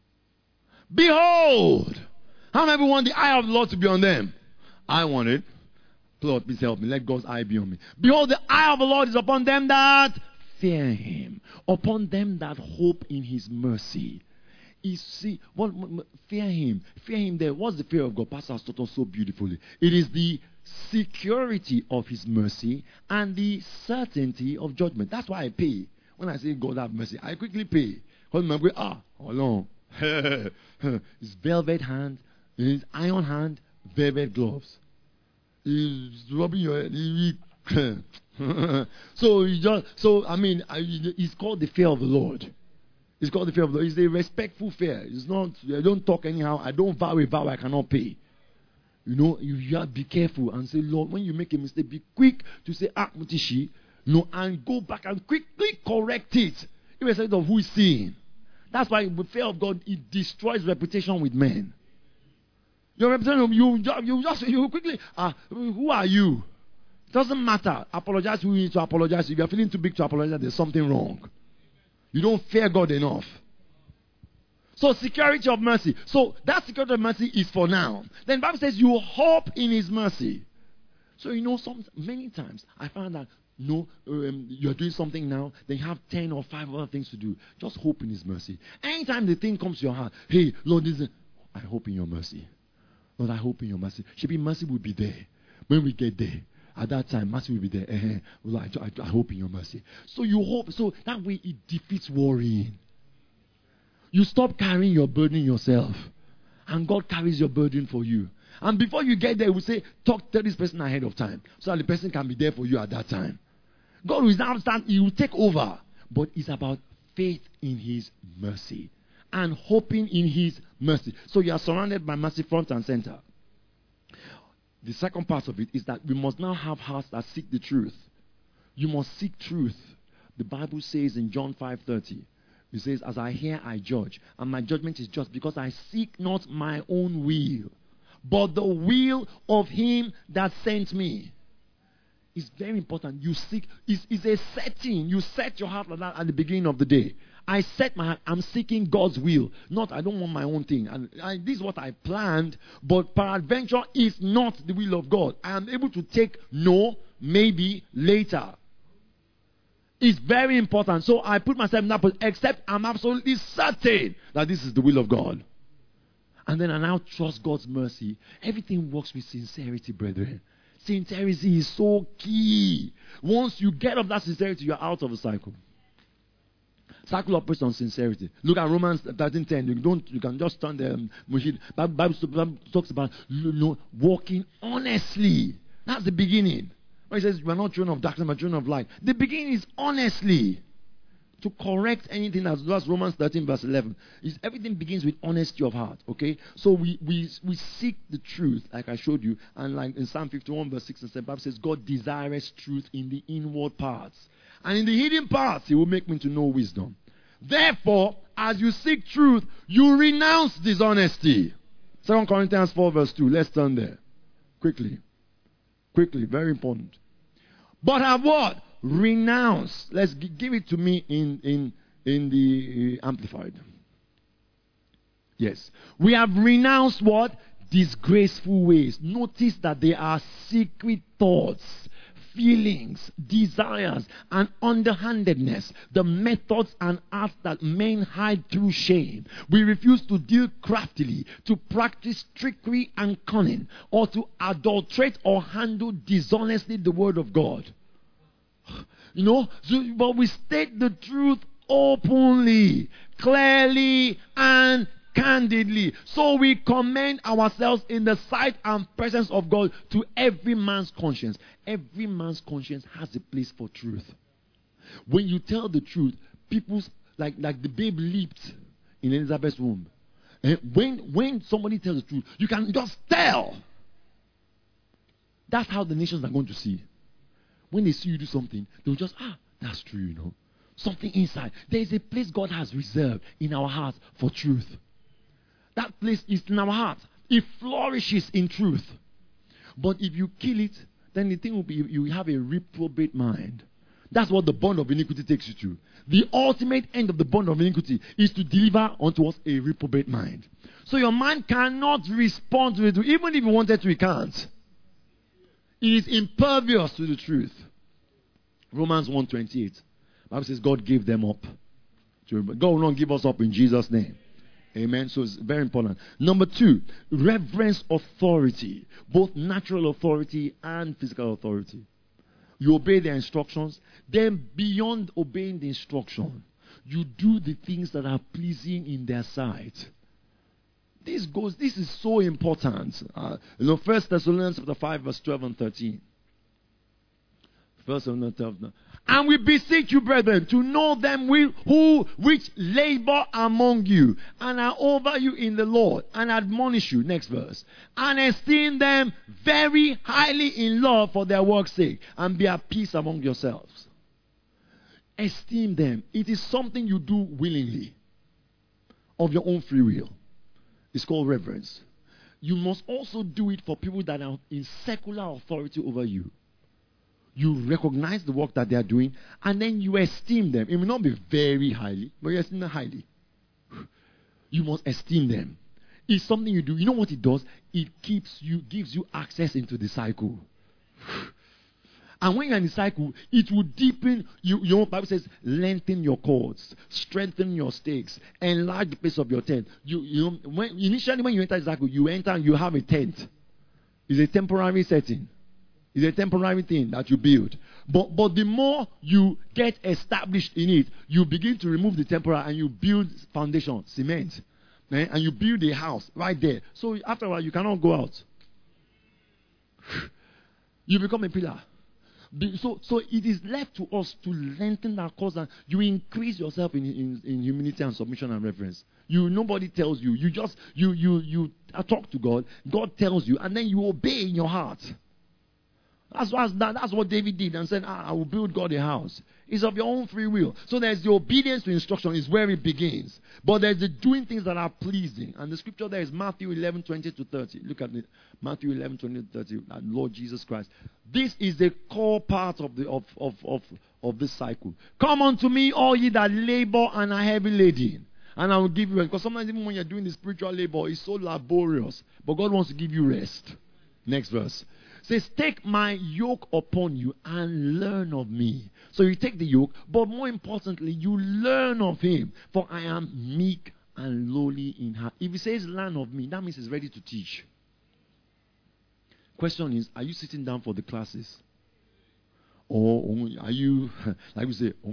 Behold! How many want the eye of the Lord to be on them? I want it. Lord, please help me. Let God's eye be on me. Behold, the eye of the Lord is upon them that fear Him. Upon them that hope in His mercy. You see, what, what, fear Him. Fear Him there. What's the fear of God? Pastor has taught us so beautifully. It is the security of His mercy and the certainty of judgment. That's why I pay. When I say God have mercy, I quickly pay. Because my way, ah, hold on. His velvet hand, His iron hand, velvet gloves. He's rubbing your head. so he just, so I mean, it's called the fear of the Lord. It's called the fear of the Lord. It's a respectful fear. It's not, I don't talk anyhow. I don't vow a vow I cannot pay. You know, you, you have to be careful and say, Lord, when you make a mistake, be quick to say, ah, mutishi, no, and go back and quickly correct it, irrespective of who is seeing. That's why the fear of God, it destroys reputation with men. Your reputation, you, you just, you quickly, ah, who are you? It doesn't matter. Apologize who you need to apologize. If you're feeling too big to apologize, there's something wrong. You don't fear God enough. So security of mercy. So that security of mercy is for now. Then the Bible says you hope in His mercy. So you know, some many times I find that no, um, you're doing something now, then you have ten or five other things to do. Just hope in His mercy. Anytime the thing comes to your heart, hey, Lord, this is, I hope in your mercy. Lord, I hope in your mercy. Should be mercy will be there. When we get there, at that time, mercy will be there. Uh-huh. Lord, I, I, I hope in your mercy. So you hope. So that way it defeats worrying. You stop carrying your burden yourself. And God carries your burden for you. And before you get there, we say, talk to this person ahead of time. So that the person can be there for you at that time. God will now stand, He will take over. But it's about faith in His mercy and hoping in His mercy. So you are surrounded by mercy front and center. The second part of it is that we must now have hearts that seek the truth. You must seek truth. The Bible says in John five thirty, it says, as I hear, I judge. And my judgment is just because I seek not my own will, but the will of Him that sent me. It's very important. You seek, it's, it's a setting. You set your heart like that at the beginning of the day. I set my heart, I'm seeking God's will. Not, I don't want my own thing. And I, this is what I planned, but peradventure is not the will of God. I am able to take no, maybe, later. It's very important. So I put myself in that position, except I'm absolutely certain that this is the will of God. And then I now trust God's mercy. Everything works with sincerity, brethren. Sincerity is so key. Once you get up that sincerity, you're out of the cycle. Cycle operates on sincerity. Look at Romans thirteen ten. You don't. You can just turn the um, Bible, Bible talks about you know, walking honestly. That's the beginning. When it says we are not children of darkness, but children of light. The beginning is honestly. To correct anything, as that's Romans thirteen verse eleven. Is everything begins with honesty of heart. Okay, so we we we seek the truth, like I showed you, and like in Psalm fifty-one verse six and seven, Bible says, God desires truth in the inward parts, and in the hidden parts, He will make me to know wisdom. Therefore, as you seek truth, you renounce dishonesty. Second Corinthians four verse two. Let's turn there quickly, quickly, very important. But have what? Renounce. Let's g- give it to me in in in the uh, Amplified. Yes, we have renounced what? Disgraceful ways. Notice that they are secret thoughts, feelings, desires, and underhandedness, the methods and arts that men hide through shame. We refuse to deal craftily, to practice trickery and cunning, or to adulterate or handle dishonestly the word of God. You know, so, but we state the truth openly, clearly, and candidly. So we commend ourselves in the sight and presence of God to every man's conscience. Every man's conscience has a place for truth. When you tell the truth, people's like like the babe leaped in Elizabeth's womb. And when when somebody tells the truth, you can just tell. That's how the nations are going to see. When they see you do something, they'll just, ah, that's true, you know. Something inside. There is a place God has reserved in our hearts for truth. That place is in our heart. It flourishes in truth. But if you kill it, then the thing will be, you have a reprobate mind. That's what the bond of iniquity takes you to. The ultimate end of the bond of iniquity is to deliver unto us a reprobate mind. So your mind cannot respond to it. Even if you wanted to, it can't. It is impervious to the truth. Romans one twenty-eight. The Bible says God gave them up. God will not give us up in Jesus' name. Amen. So it's very important. Number two, reverence authority. Both natural authority and physical authority. You obey their instructions. Then beyond obeying the instruction, you do the things that are pleasing in their sight. This goes. This is so important. Uh, you know, First Thessalonians chapter five, verse twelve and thirteen. First Thessalonians twelve. And we beseech you, brethren, to know them will, who which labor among you and are over you in the Lord, and admonish you. Next verse. And esteem them very highly in love for their work's sake, and be at peace among yourselves. Esteem them. It is something you do willingly, of your own free will. It's called reverence. You must also do it for people that are in secular authority over you. You recognize the work that they are doing, and then you esteem them. It may not be very highly, but you esteem them highly. You must esteem them. It's something you do. You know what it does? It keeps you, gives you access into the cycle. And when you're in the cycle, it will deepen. You, you know, the Bible says, lengthen your cords, strengthen your stakes, enlarge the place of your tent. You, you know, when, initially when you enter the cycle, you enter, you have a tent. It's a temporary setting. It's a temporary thing that you build. But but the more you get established in it, you begin to remove the temporary and you build foundation, cement. Eh? And you build a house right there. So after a while, you cannot go out. You become a pillar. The- So, so it is left to us to lengthen that course, and you increase yourself in, in, in humility and submission and reverence. You nobody tells you. You just you you you talk to God. God tells you, and then you obey in your heart. That's, that's, that, that's what David did and said, ah, I will build God a house. It's of your own free will. So there's the obedience to instruction is where it begins. But there's the doing things that are pleasing. And the scripture there is Matthew eleven, twenty to thirty. Look at it. Matthew eleven, twenty to thirty. Lord Jesus Christ. This is the core part of, the, of, of, of, of this cycle. Come unto me, all ye that labor and are heavy laden, and I will give you rest. Because sometimes even when you're doing the spiritual labor, it's so laborious. But God wants to give you rest. Next verse. Says, take my yoke upon you and learn of me. So you take the yoke, but more importantly, you learn of him. For I am meek and lowly in heart. If he says learn of me, that means he's ready to teach. Question is, are you sitting down for the classes? Or are you, like we say,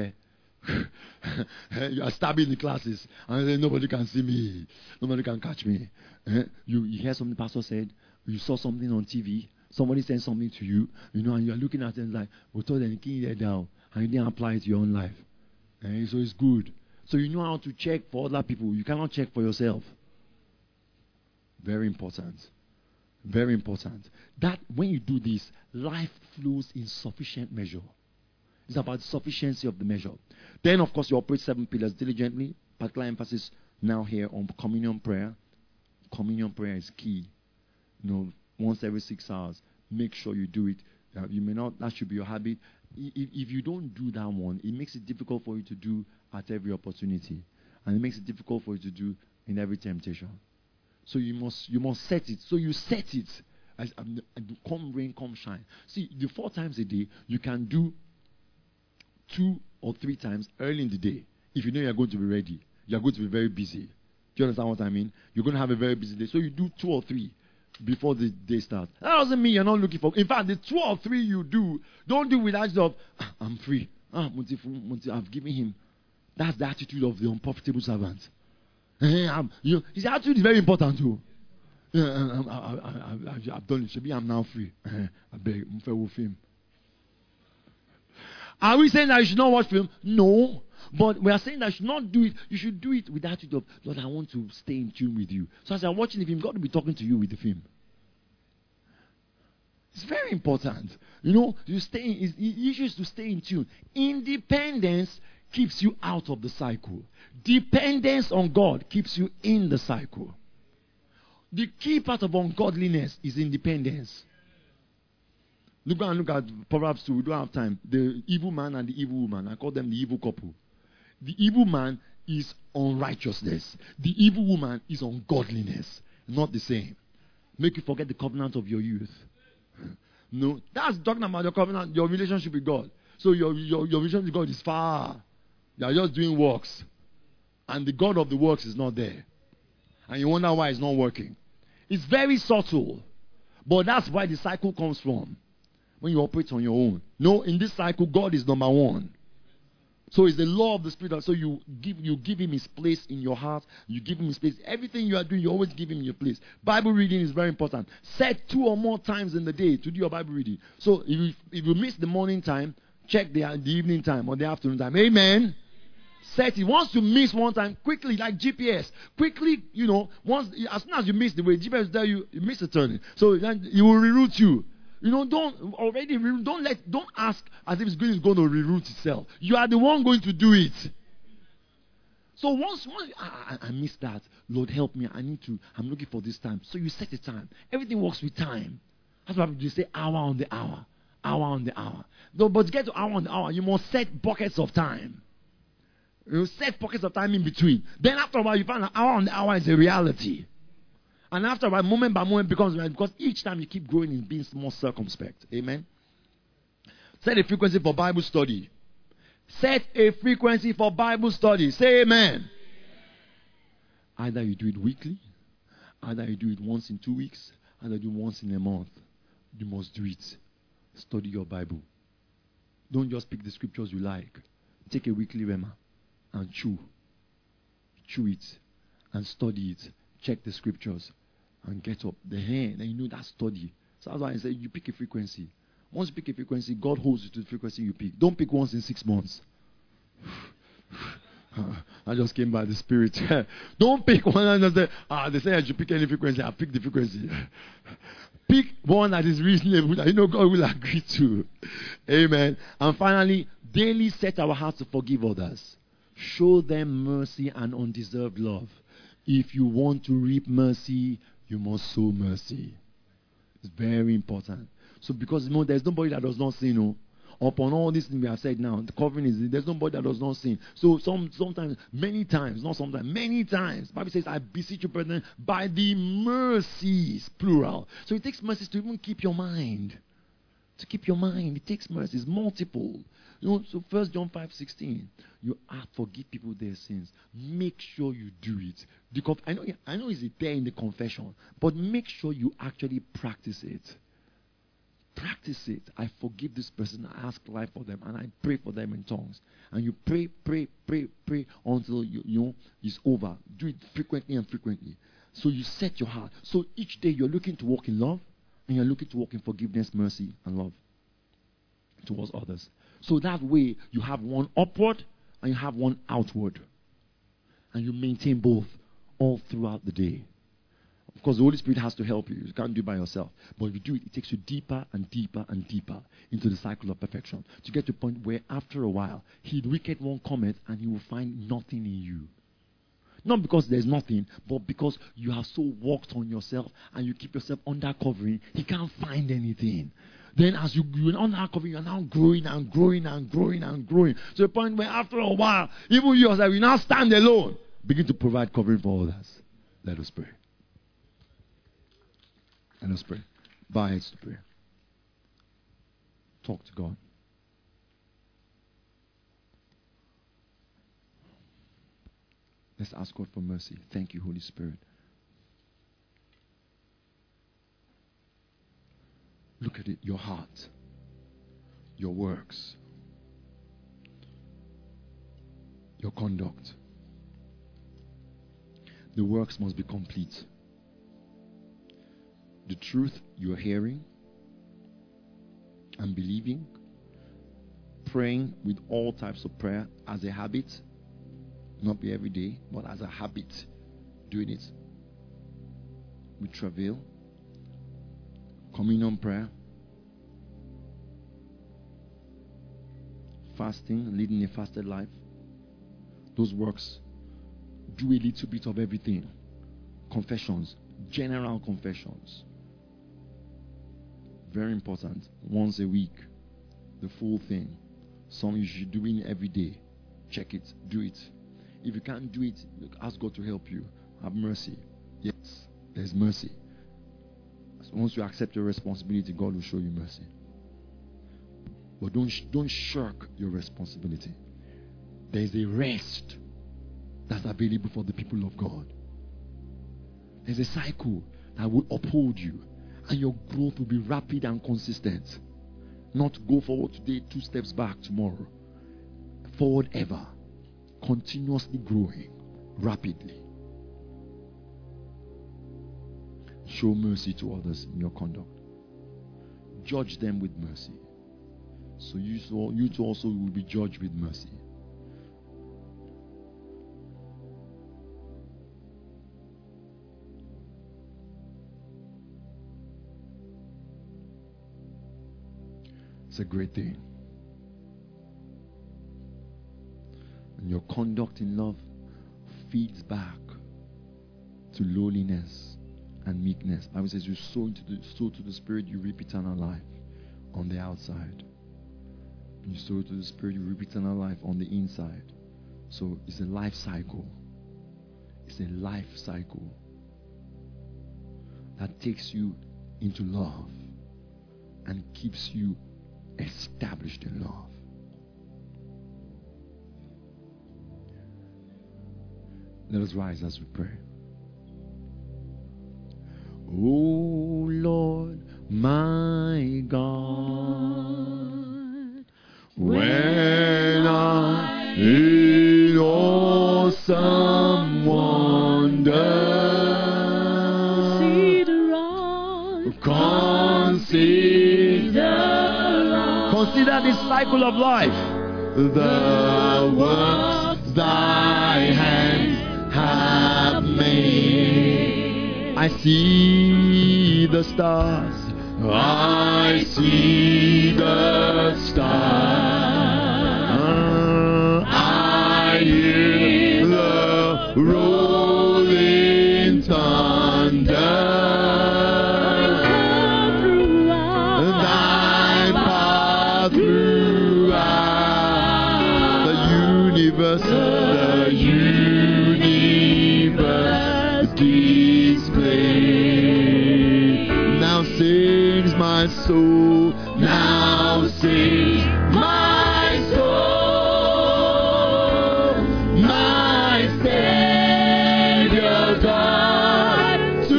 you are stabbing the classes and say, nobody can see me, nobody can catch me. Eh? You, you hear something the pastor said, you saw something on T V, somebody said something to you, you know, and you are looking at it and like, we told them, keep it down, and you didn't apply it to your own life. Eh? So it's good. So you know how to check for other people. You cannot check for yourself. Very important. Very important. That when you do this, life flows in sufficient measure. It's about the sufficiency of the measure. Then, of course, you operate seven pillars diligently. Particular emphasis now here on communion prayer. Communion prayer is key. You know, once every six hours, make sure you do it. Uh, you may not, that should be your habit. If, if you don't do that one, it makes it difficult for you to do at every opportunity. And it makes it difficult for you to do in every temptation. So you must you must set it. So you set it. As, um, come rain, come shine. See, the four times a day, you can do two or three times early in the day. If you know you're going to be ready, you're going to be very busy. Do you understand what I mean? You're going to have a very busy day. So you do two or three before the day starts. That doesn't mean you're not looking for. In fact, the two or three you do, don't do with that of, ah, I'm free. Ah, I've given him. That's the attitude of the unprofitable servant. I'm, you know, his attitude is very important too. Uh, I, I, I, I've done it. Maybe I'm now free. I beg, I'm fair with him. Are we saying that you should not watch film? No. But we are saying that you should not do it. You should do it with the attitude of, Lord, I want to stay in tune with you. So as you're watching the film, God will be talking to you with the film. It's very important. You know, you stay in, the issue is to stay in tune. Independence keeps you out of the cycle. Dependence on God keeps you in the cycle. The key part of ungodliness is independence. Look and look at Proverbs two. We don't have time. The evil man and the evil woman. I call them the evil couple. The evil man is unrighteousness. The evil woman is ungodliness. Not the same. Make you forget the covenant of your youth. No, that's talking about your covenant, your relationship with God. So your, your, your relationship with God is far. You are just doing works. And the God of the works is not there. And you wonder why it's not working. It's very subtle. But that's why the cycle comes from. When you operate on your own. No, in this cycle, God is number one. So it's the law of the Spirit. So you give you give him his place in your heart. You give him his place. Everything you are doing, you always give him your place. Bible reading is very important. Set two or more times in the day to do your Bible reading. So if you, if you miss the morning time, check the, the evening time or the afternoon time. Amen. Set it. Once you miss one time, quickly, like G P S, quickly, you know, once as soon as you miss the way, G P S will tell you, you missed the turning. So it will reroute you. You know, don't already don't let don't ask as if it's going, it's going to reroute itself. You are the one going to do it. So once, once I, I, I missed that, Lord help me. I need to. I'm looking for this time. So you set a time. Everything works with time. That's why you say hour on the hour, hour on the hour. No, but to get to hour on the hour, you must set buckets of time. You set pockets of time in between. Then after a while, you find an hour on the hour is a reality. And after a while, moment by moment becomes right because each time you keep growing in being more circumspect. Amen. Set a frequency for Bible study. Set a frequency for Bible study. Say amen. Either you do it weekly, either you do it once in two weeks, either you do it once in a month. You must do it. Study your Bible. Don't just pick the scriptures you like. Take a weekly rema and chew. Chew it and study it. Check the scriptures and get up. The hand, and you know that study. So that's why I say you pick a frequency. Once you pick a frequency, God holds you to the frequency you pick. Don't pick once in six months. I just came by the Spirit. Don't pick one and just say, ah, they say I should pick any frequency. I pick the frequency. Pick one that is reasonable, that you know God will agree to. Amen. And finally, daily set our hearts to forgive others. Show them mercy and undeserved love. If you want to reap mercy, you must sow mercy. It's very important. So because you know there's nobody that does not sin, no. Upon all these things we have said now, the covering is there's nobody that does not sin. So some sometimes, many times, not sometimes, many times, the Bible says, I beseech you, brethren, by the mercies, plural. So it takes mercies to even keep your mind. To keep your mind. It takes mercies, multiple. You know, so First John five sixteen, you are forgive people their sins. Make sure you do it. The conf- I know, I know it's there in the confession, but make sure you actually practice it. Practice it. I forgive this person. I ask life for them, and I pray for them in tongues. And you pray, pray, pray, pray until you, you know it's over. Do it frequently and frequently. So you set your heart. So each day you're looking to walk in love, and you're looking to walk in forgiveness, mercy, and love towards others. So that way you have one upward and you have one outward, and you maintain both all throughout the day. Of course, the Holy Spirit has to help you. You can't do it by yourself. But if you do it, it takes you deeper and deeper and deeper into the cycle of perfection. To get to a point where after a while, he, the wicked one, cometh and he will find nothing in you. Not because there's nothing, but because you have so worked on yourself and you keep yourself under covering, he can't find anything. Then as you, you're under covering, you're now growing and growing and growing and growing. To the point where after a while, even you yourself, you now stand alone. Begin to provide covering for others. Let us pray. Let us pray. Bow our heads to prayer. Talk to God. Let's ask God for mercy. Thank you, Holy Spirit. Look at it, your heart, your works, your conduct. The works must be complete. The truth you're hearing and believing, praying with all types of prayer as a habit, not be every day, but as a habit, doing it with travail, communion prayer, fasting, leading a fasted life. Those works, do a little bit of everything. Confessions, general confessions. Very important. Once a week, the full thing. Some you should do it every day. Check it, do it. If you can't do it, ask God to help you. Have mercy. Yes, there's mercy. So once you accept your responsibility, God will show you mercy. But don't, don't shirk your responsibility. There's a rest that's available for the people of God. There's a cycle that will uphold you, and your growth will be rapid and consistent. Not go forward today, two steps back tomorrow. Forward ever. Continuously growing rapidly. Show mercy to others in your conduct. Judge them with mercy. So you, so you too also will be judged with mercy. It's a great thing. And your conduct in love feeds back to lowliness and meekness. The Bible says you sow into the sow to the Spirit, you reap eternal life on the outside. You sow to the Spirit, you reap eternal life on the inside. So it's a life cycle. It's a life cycle that takes you into love and keeps you established in love. Let us rise as we pray. Oh Lord, my God, when I in awesome wonder consider Consider this cycle of life. The works thy hands have made. I see the stars. I see the stars. I hear the rolling thunder. Thy path throughout the universe, the universe display. Now sings my soul, now sings my soul, my Savior God to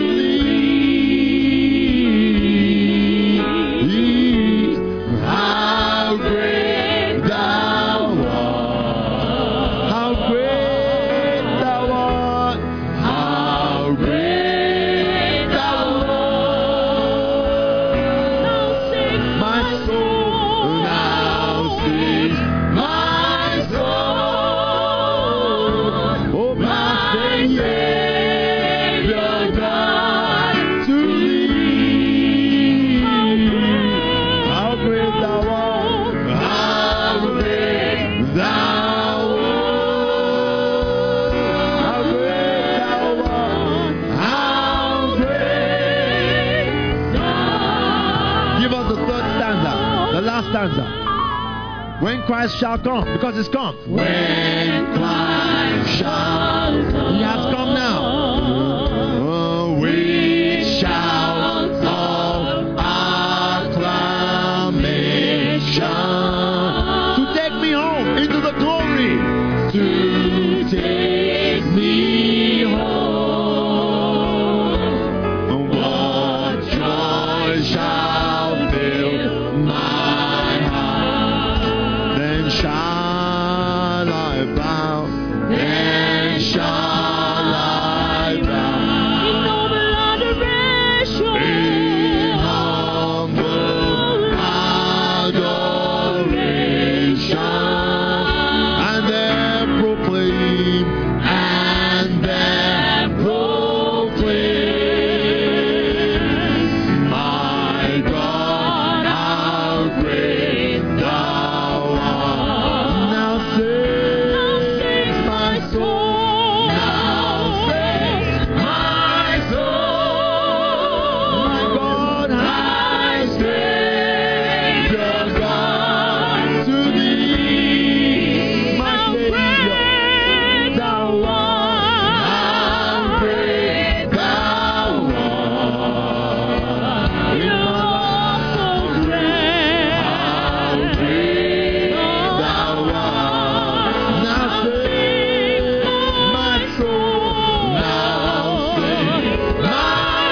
thee. How great thou art, how great thou art, how great thou art. My soul now sings my soul, oh my Savior God to thee. How great thou art, how great thou art, how great thou art, how great thou art. Give us the third stanza, the last stanza. When Christ shall come, because it's come. When Christ shall come, he has come now. We shout of acclamation to take me home into the glory, to take me home. What joy shall fill my heart? Then shall I bow, then shall I bow in noble adoration, in humble adoration, and then proclaim, and then proclaim, my God, how great thou art. Now sings my soul, now sings my soul, my God, my Savior God to thee. My Savior, thou art, how great thou art. In my life so great, how great thou art. Now sings my soul, now sings my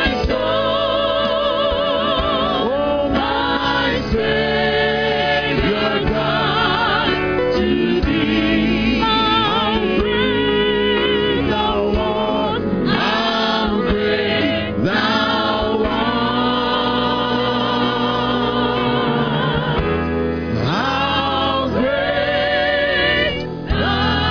soul, oh my Savior God to thee. How great thou art, how great thou art, how great thou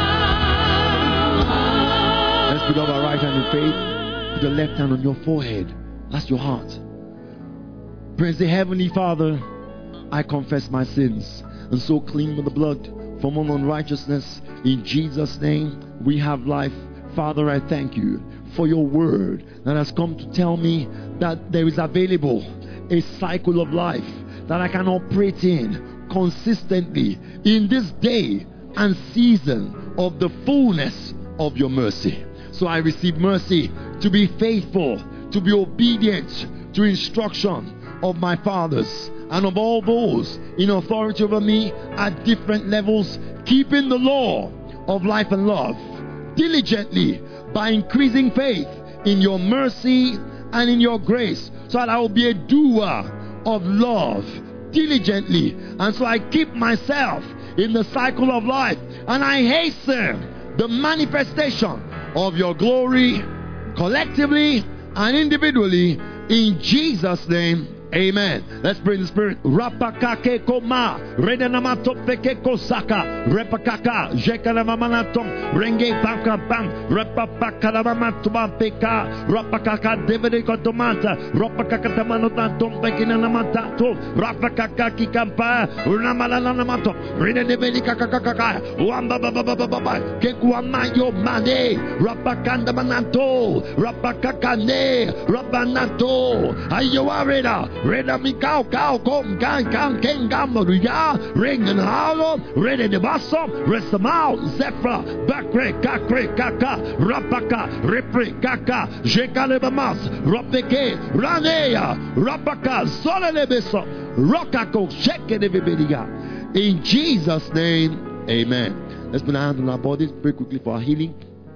art. Let's put up our right hand in faith. Put the left hand on your forehead. That's your heart. Praise the Heavenly Father. I confess my sins, and so clean with the blood from all unrighteousness. In Jesus' name, we have life. Father, I thank you for your word that has come to tell me that there is available a cycle of life that I can operate in consistently in this day and season of the fullness of your mercy. So I receive mercy to be faithful, to be obedient to instruction of my fathers and of all those in authority over me at different levels, keeping the law of life and love diligently by increasing faith in your mercy and in your grace, so that I will be a doer of love diligently. And so I keep myself in the cycle of life, and I hasten the manifestation of your glory collectively and individually. In Jesus' name, Amen. Let's pray in the Spirit. Rapakake koma, redenamato peke kosaka, repakaka, jekanamamanatom, renge paka bam, repapaka namamatuba peka, rapakaka devede kotomanta, rapakaka tamanotantom pekinanamatato, rapakaka kikampa, unamalanamato, redevedi kakakaka, wamba baba baba baba, kekuamayo mane, rapakanda manato, rapakaka ne, rapanato, ayoareda. Reda mi cow cow com gan gan ken gamoria ring and hollow ready the basso rest the mouth zephyr bakre kakre kaka rapaka repre kaka jekalebamas ropeke ranea rapaka solelebeso rokako sheke de bebediga. In Jesus' name, amen. Let's put our hands on our bodies very quickly for our healing.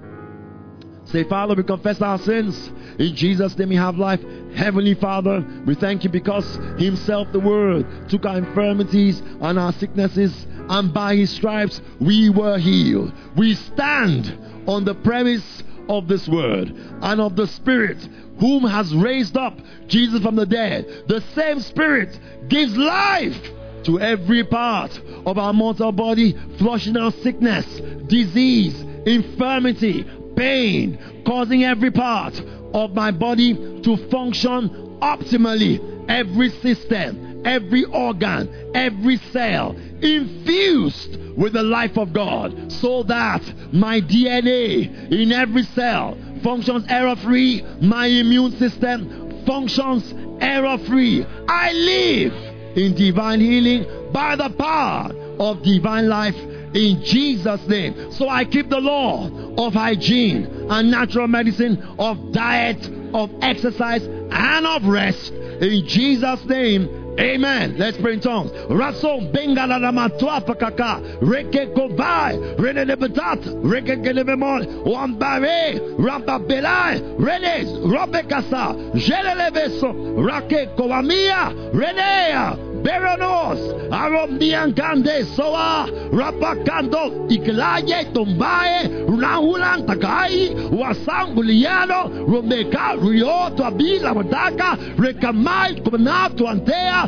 Say, Father, we confess our sins. In Jesus' name we have life. Heavenly Father, we thank you because Himself, the Word, took our infirmities and our sicknesses, and by His stripes we were healed. We stand on the premise of this Word and of the Spirit whom has raised up Jesus from the dead. The same Spirit gives life to every part of our mortal body, flushing out sickness, disease, infirmity, pain, causing every part of my body to function optimally. Every system, every organ, every cell infused with the life of God, so that my D N A in every cell functions error-free. My immune system functions error-free. I live in divine healing by the power of divine life, in Jesus' name. So I keep the law of hygiene and natural medicine, of diet, of exercise, and of rest. In Jesus' name, amen. Let's pray in tongues. Rason bengaladamatuapakaka reke kobai rene nebetat reke gelebemon wambare rampabelai renes robekasa jelelebeso rake koamia renea Beranos, Arombiankande, Soa, Rapakando, Iklaye, Tombae, Rahulan Takai, Wasanguliano, Romeka, Rio, Tabila, Wadaka, Rekamai, Kumanatu, Antea,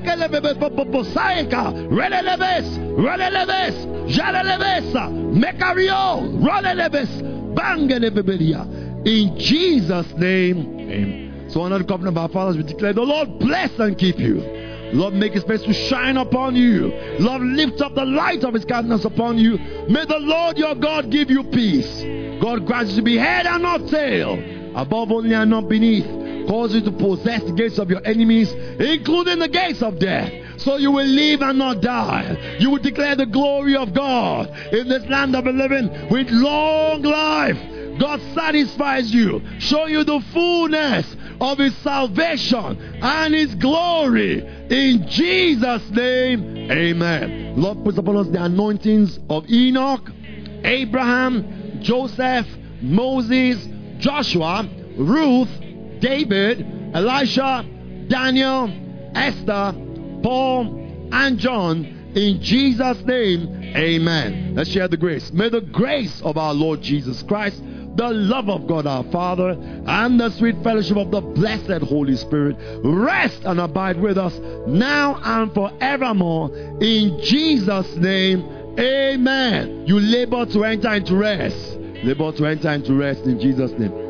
Shekelebebosaika, Releleves, Releleves, Jalelevesa, Mekario, Roleleves, Bangelebebedia. In Jesus' name, amen. So, under the covenant of our fathers, we declare, the Lord bless and keep you. Lord, make His face to shine upon you. Lord, lift up the light of His countenance upon you. May the Lord your God give you peace. God grants you to be head and not tail, above only and not beneath. Cause you to possess the gates of your enemies, including the gates of death. So you will live and not die. You will declare the glory of God in this land of the living with long life. God satisfies you, show you the fullness of His salvation and His glory. In Jesus' name, amen. Lord, put upon us the anointings of Enoch, Abraham, Joseph, Moses, Joshua, Ruth, David, Elisha, Daniel, Esther, Paul, and John. In Jesus' name, amen. Let's share the grace. May the grace of our Lord Jesus Christ, the love of God our Father, and the sweet fellowship of the blessed Holy Spirit rest and abide with us now and forevermore. In Jesus' name, amen. You labor to enter into rest. Labor to enter into rest in Jesus' name.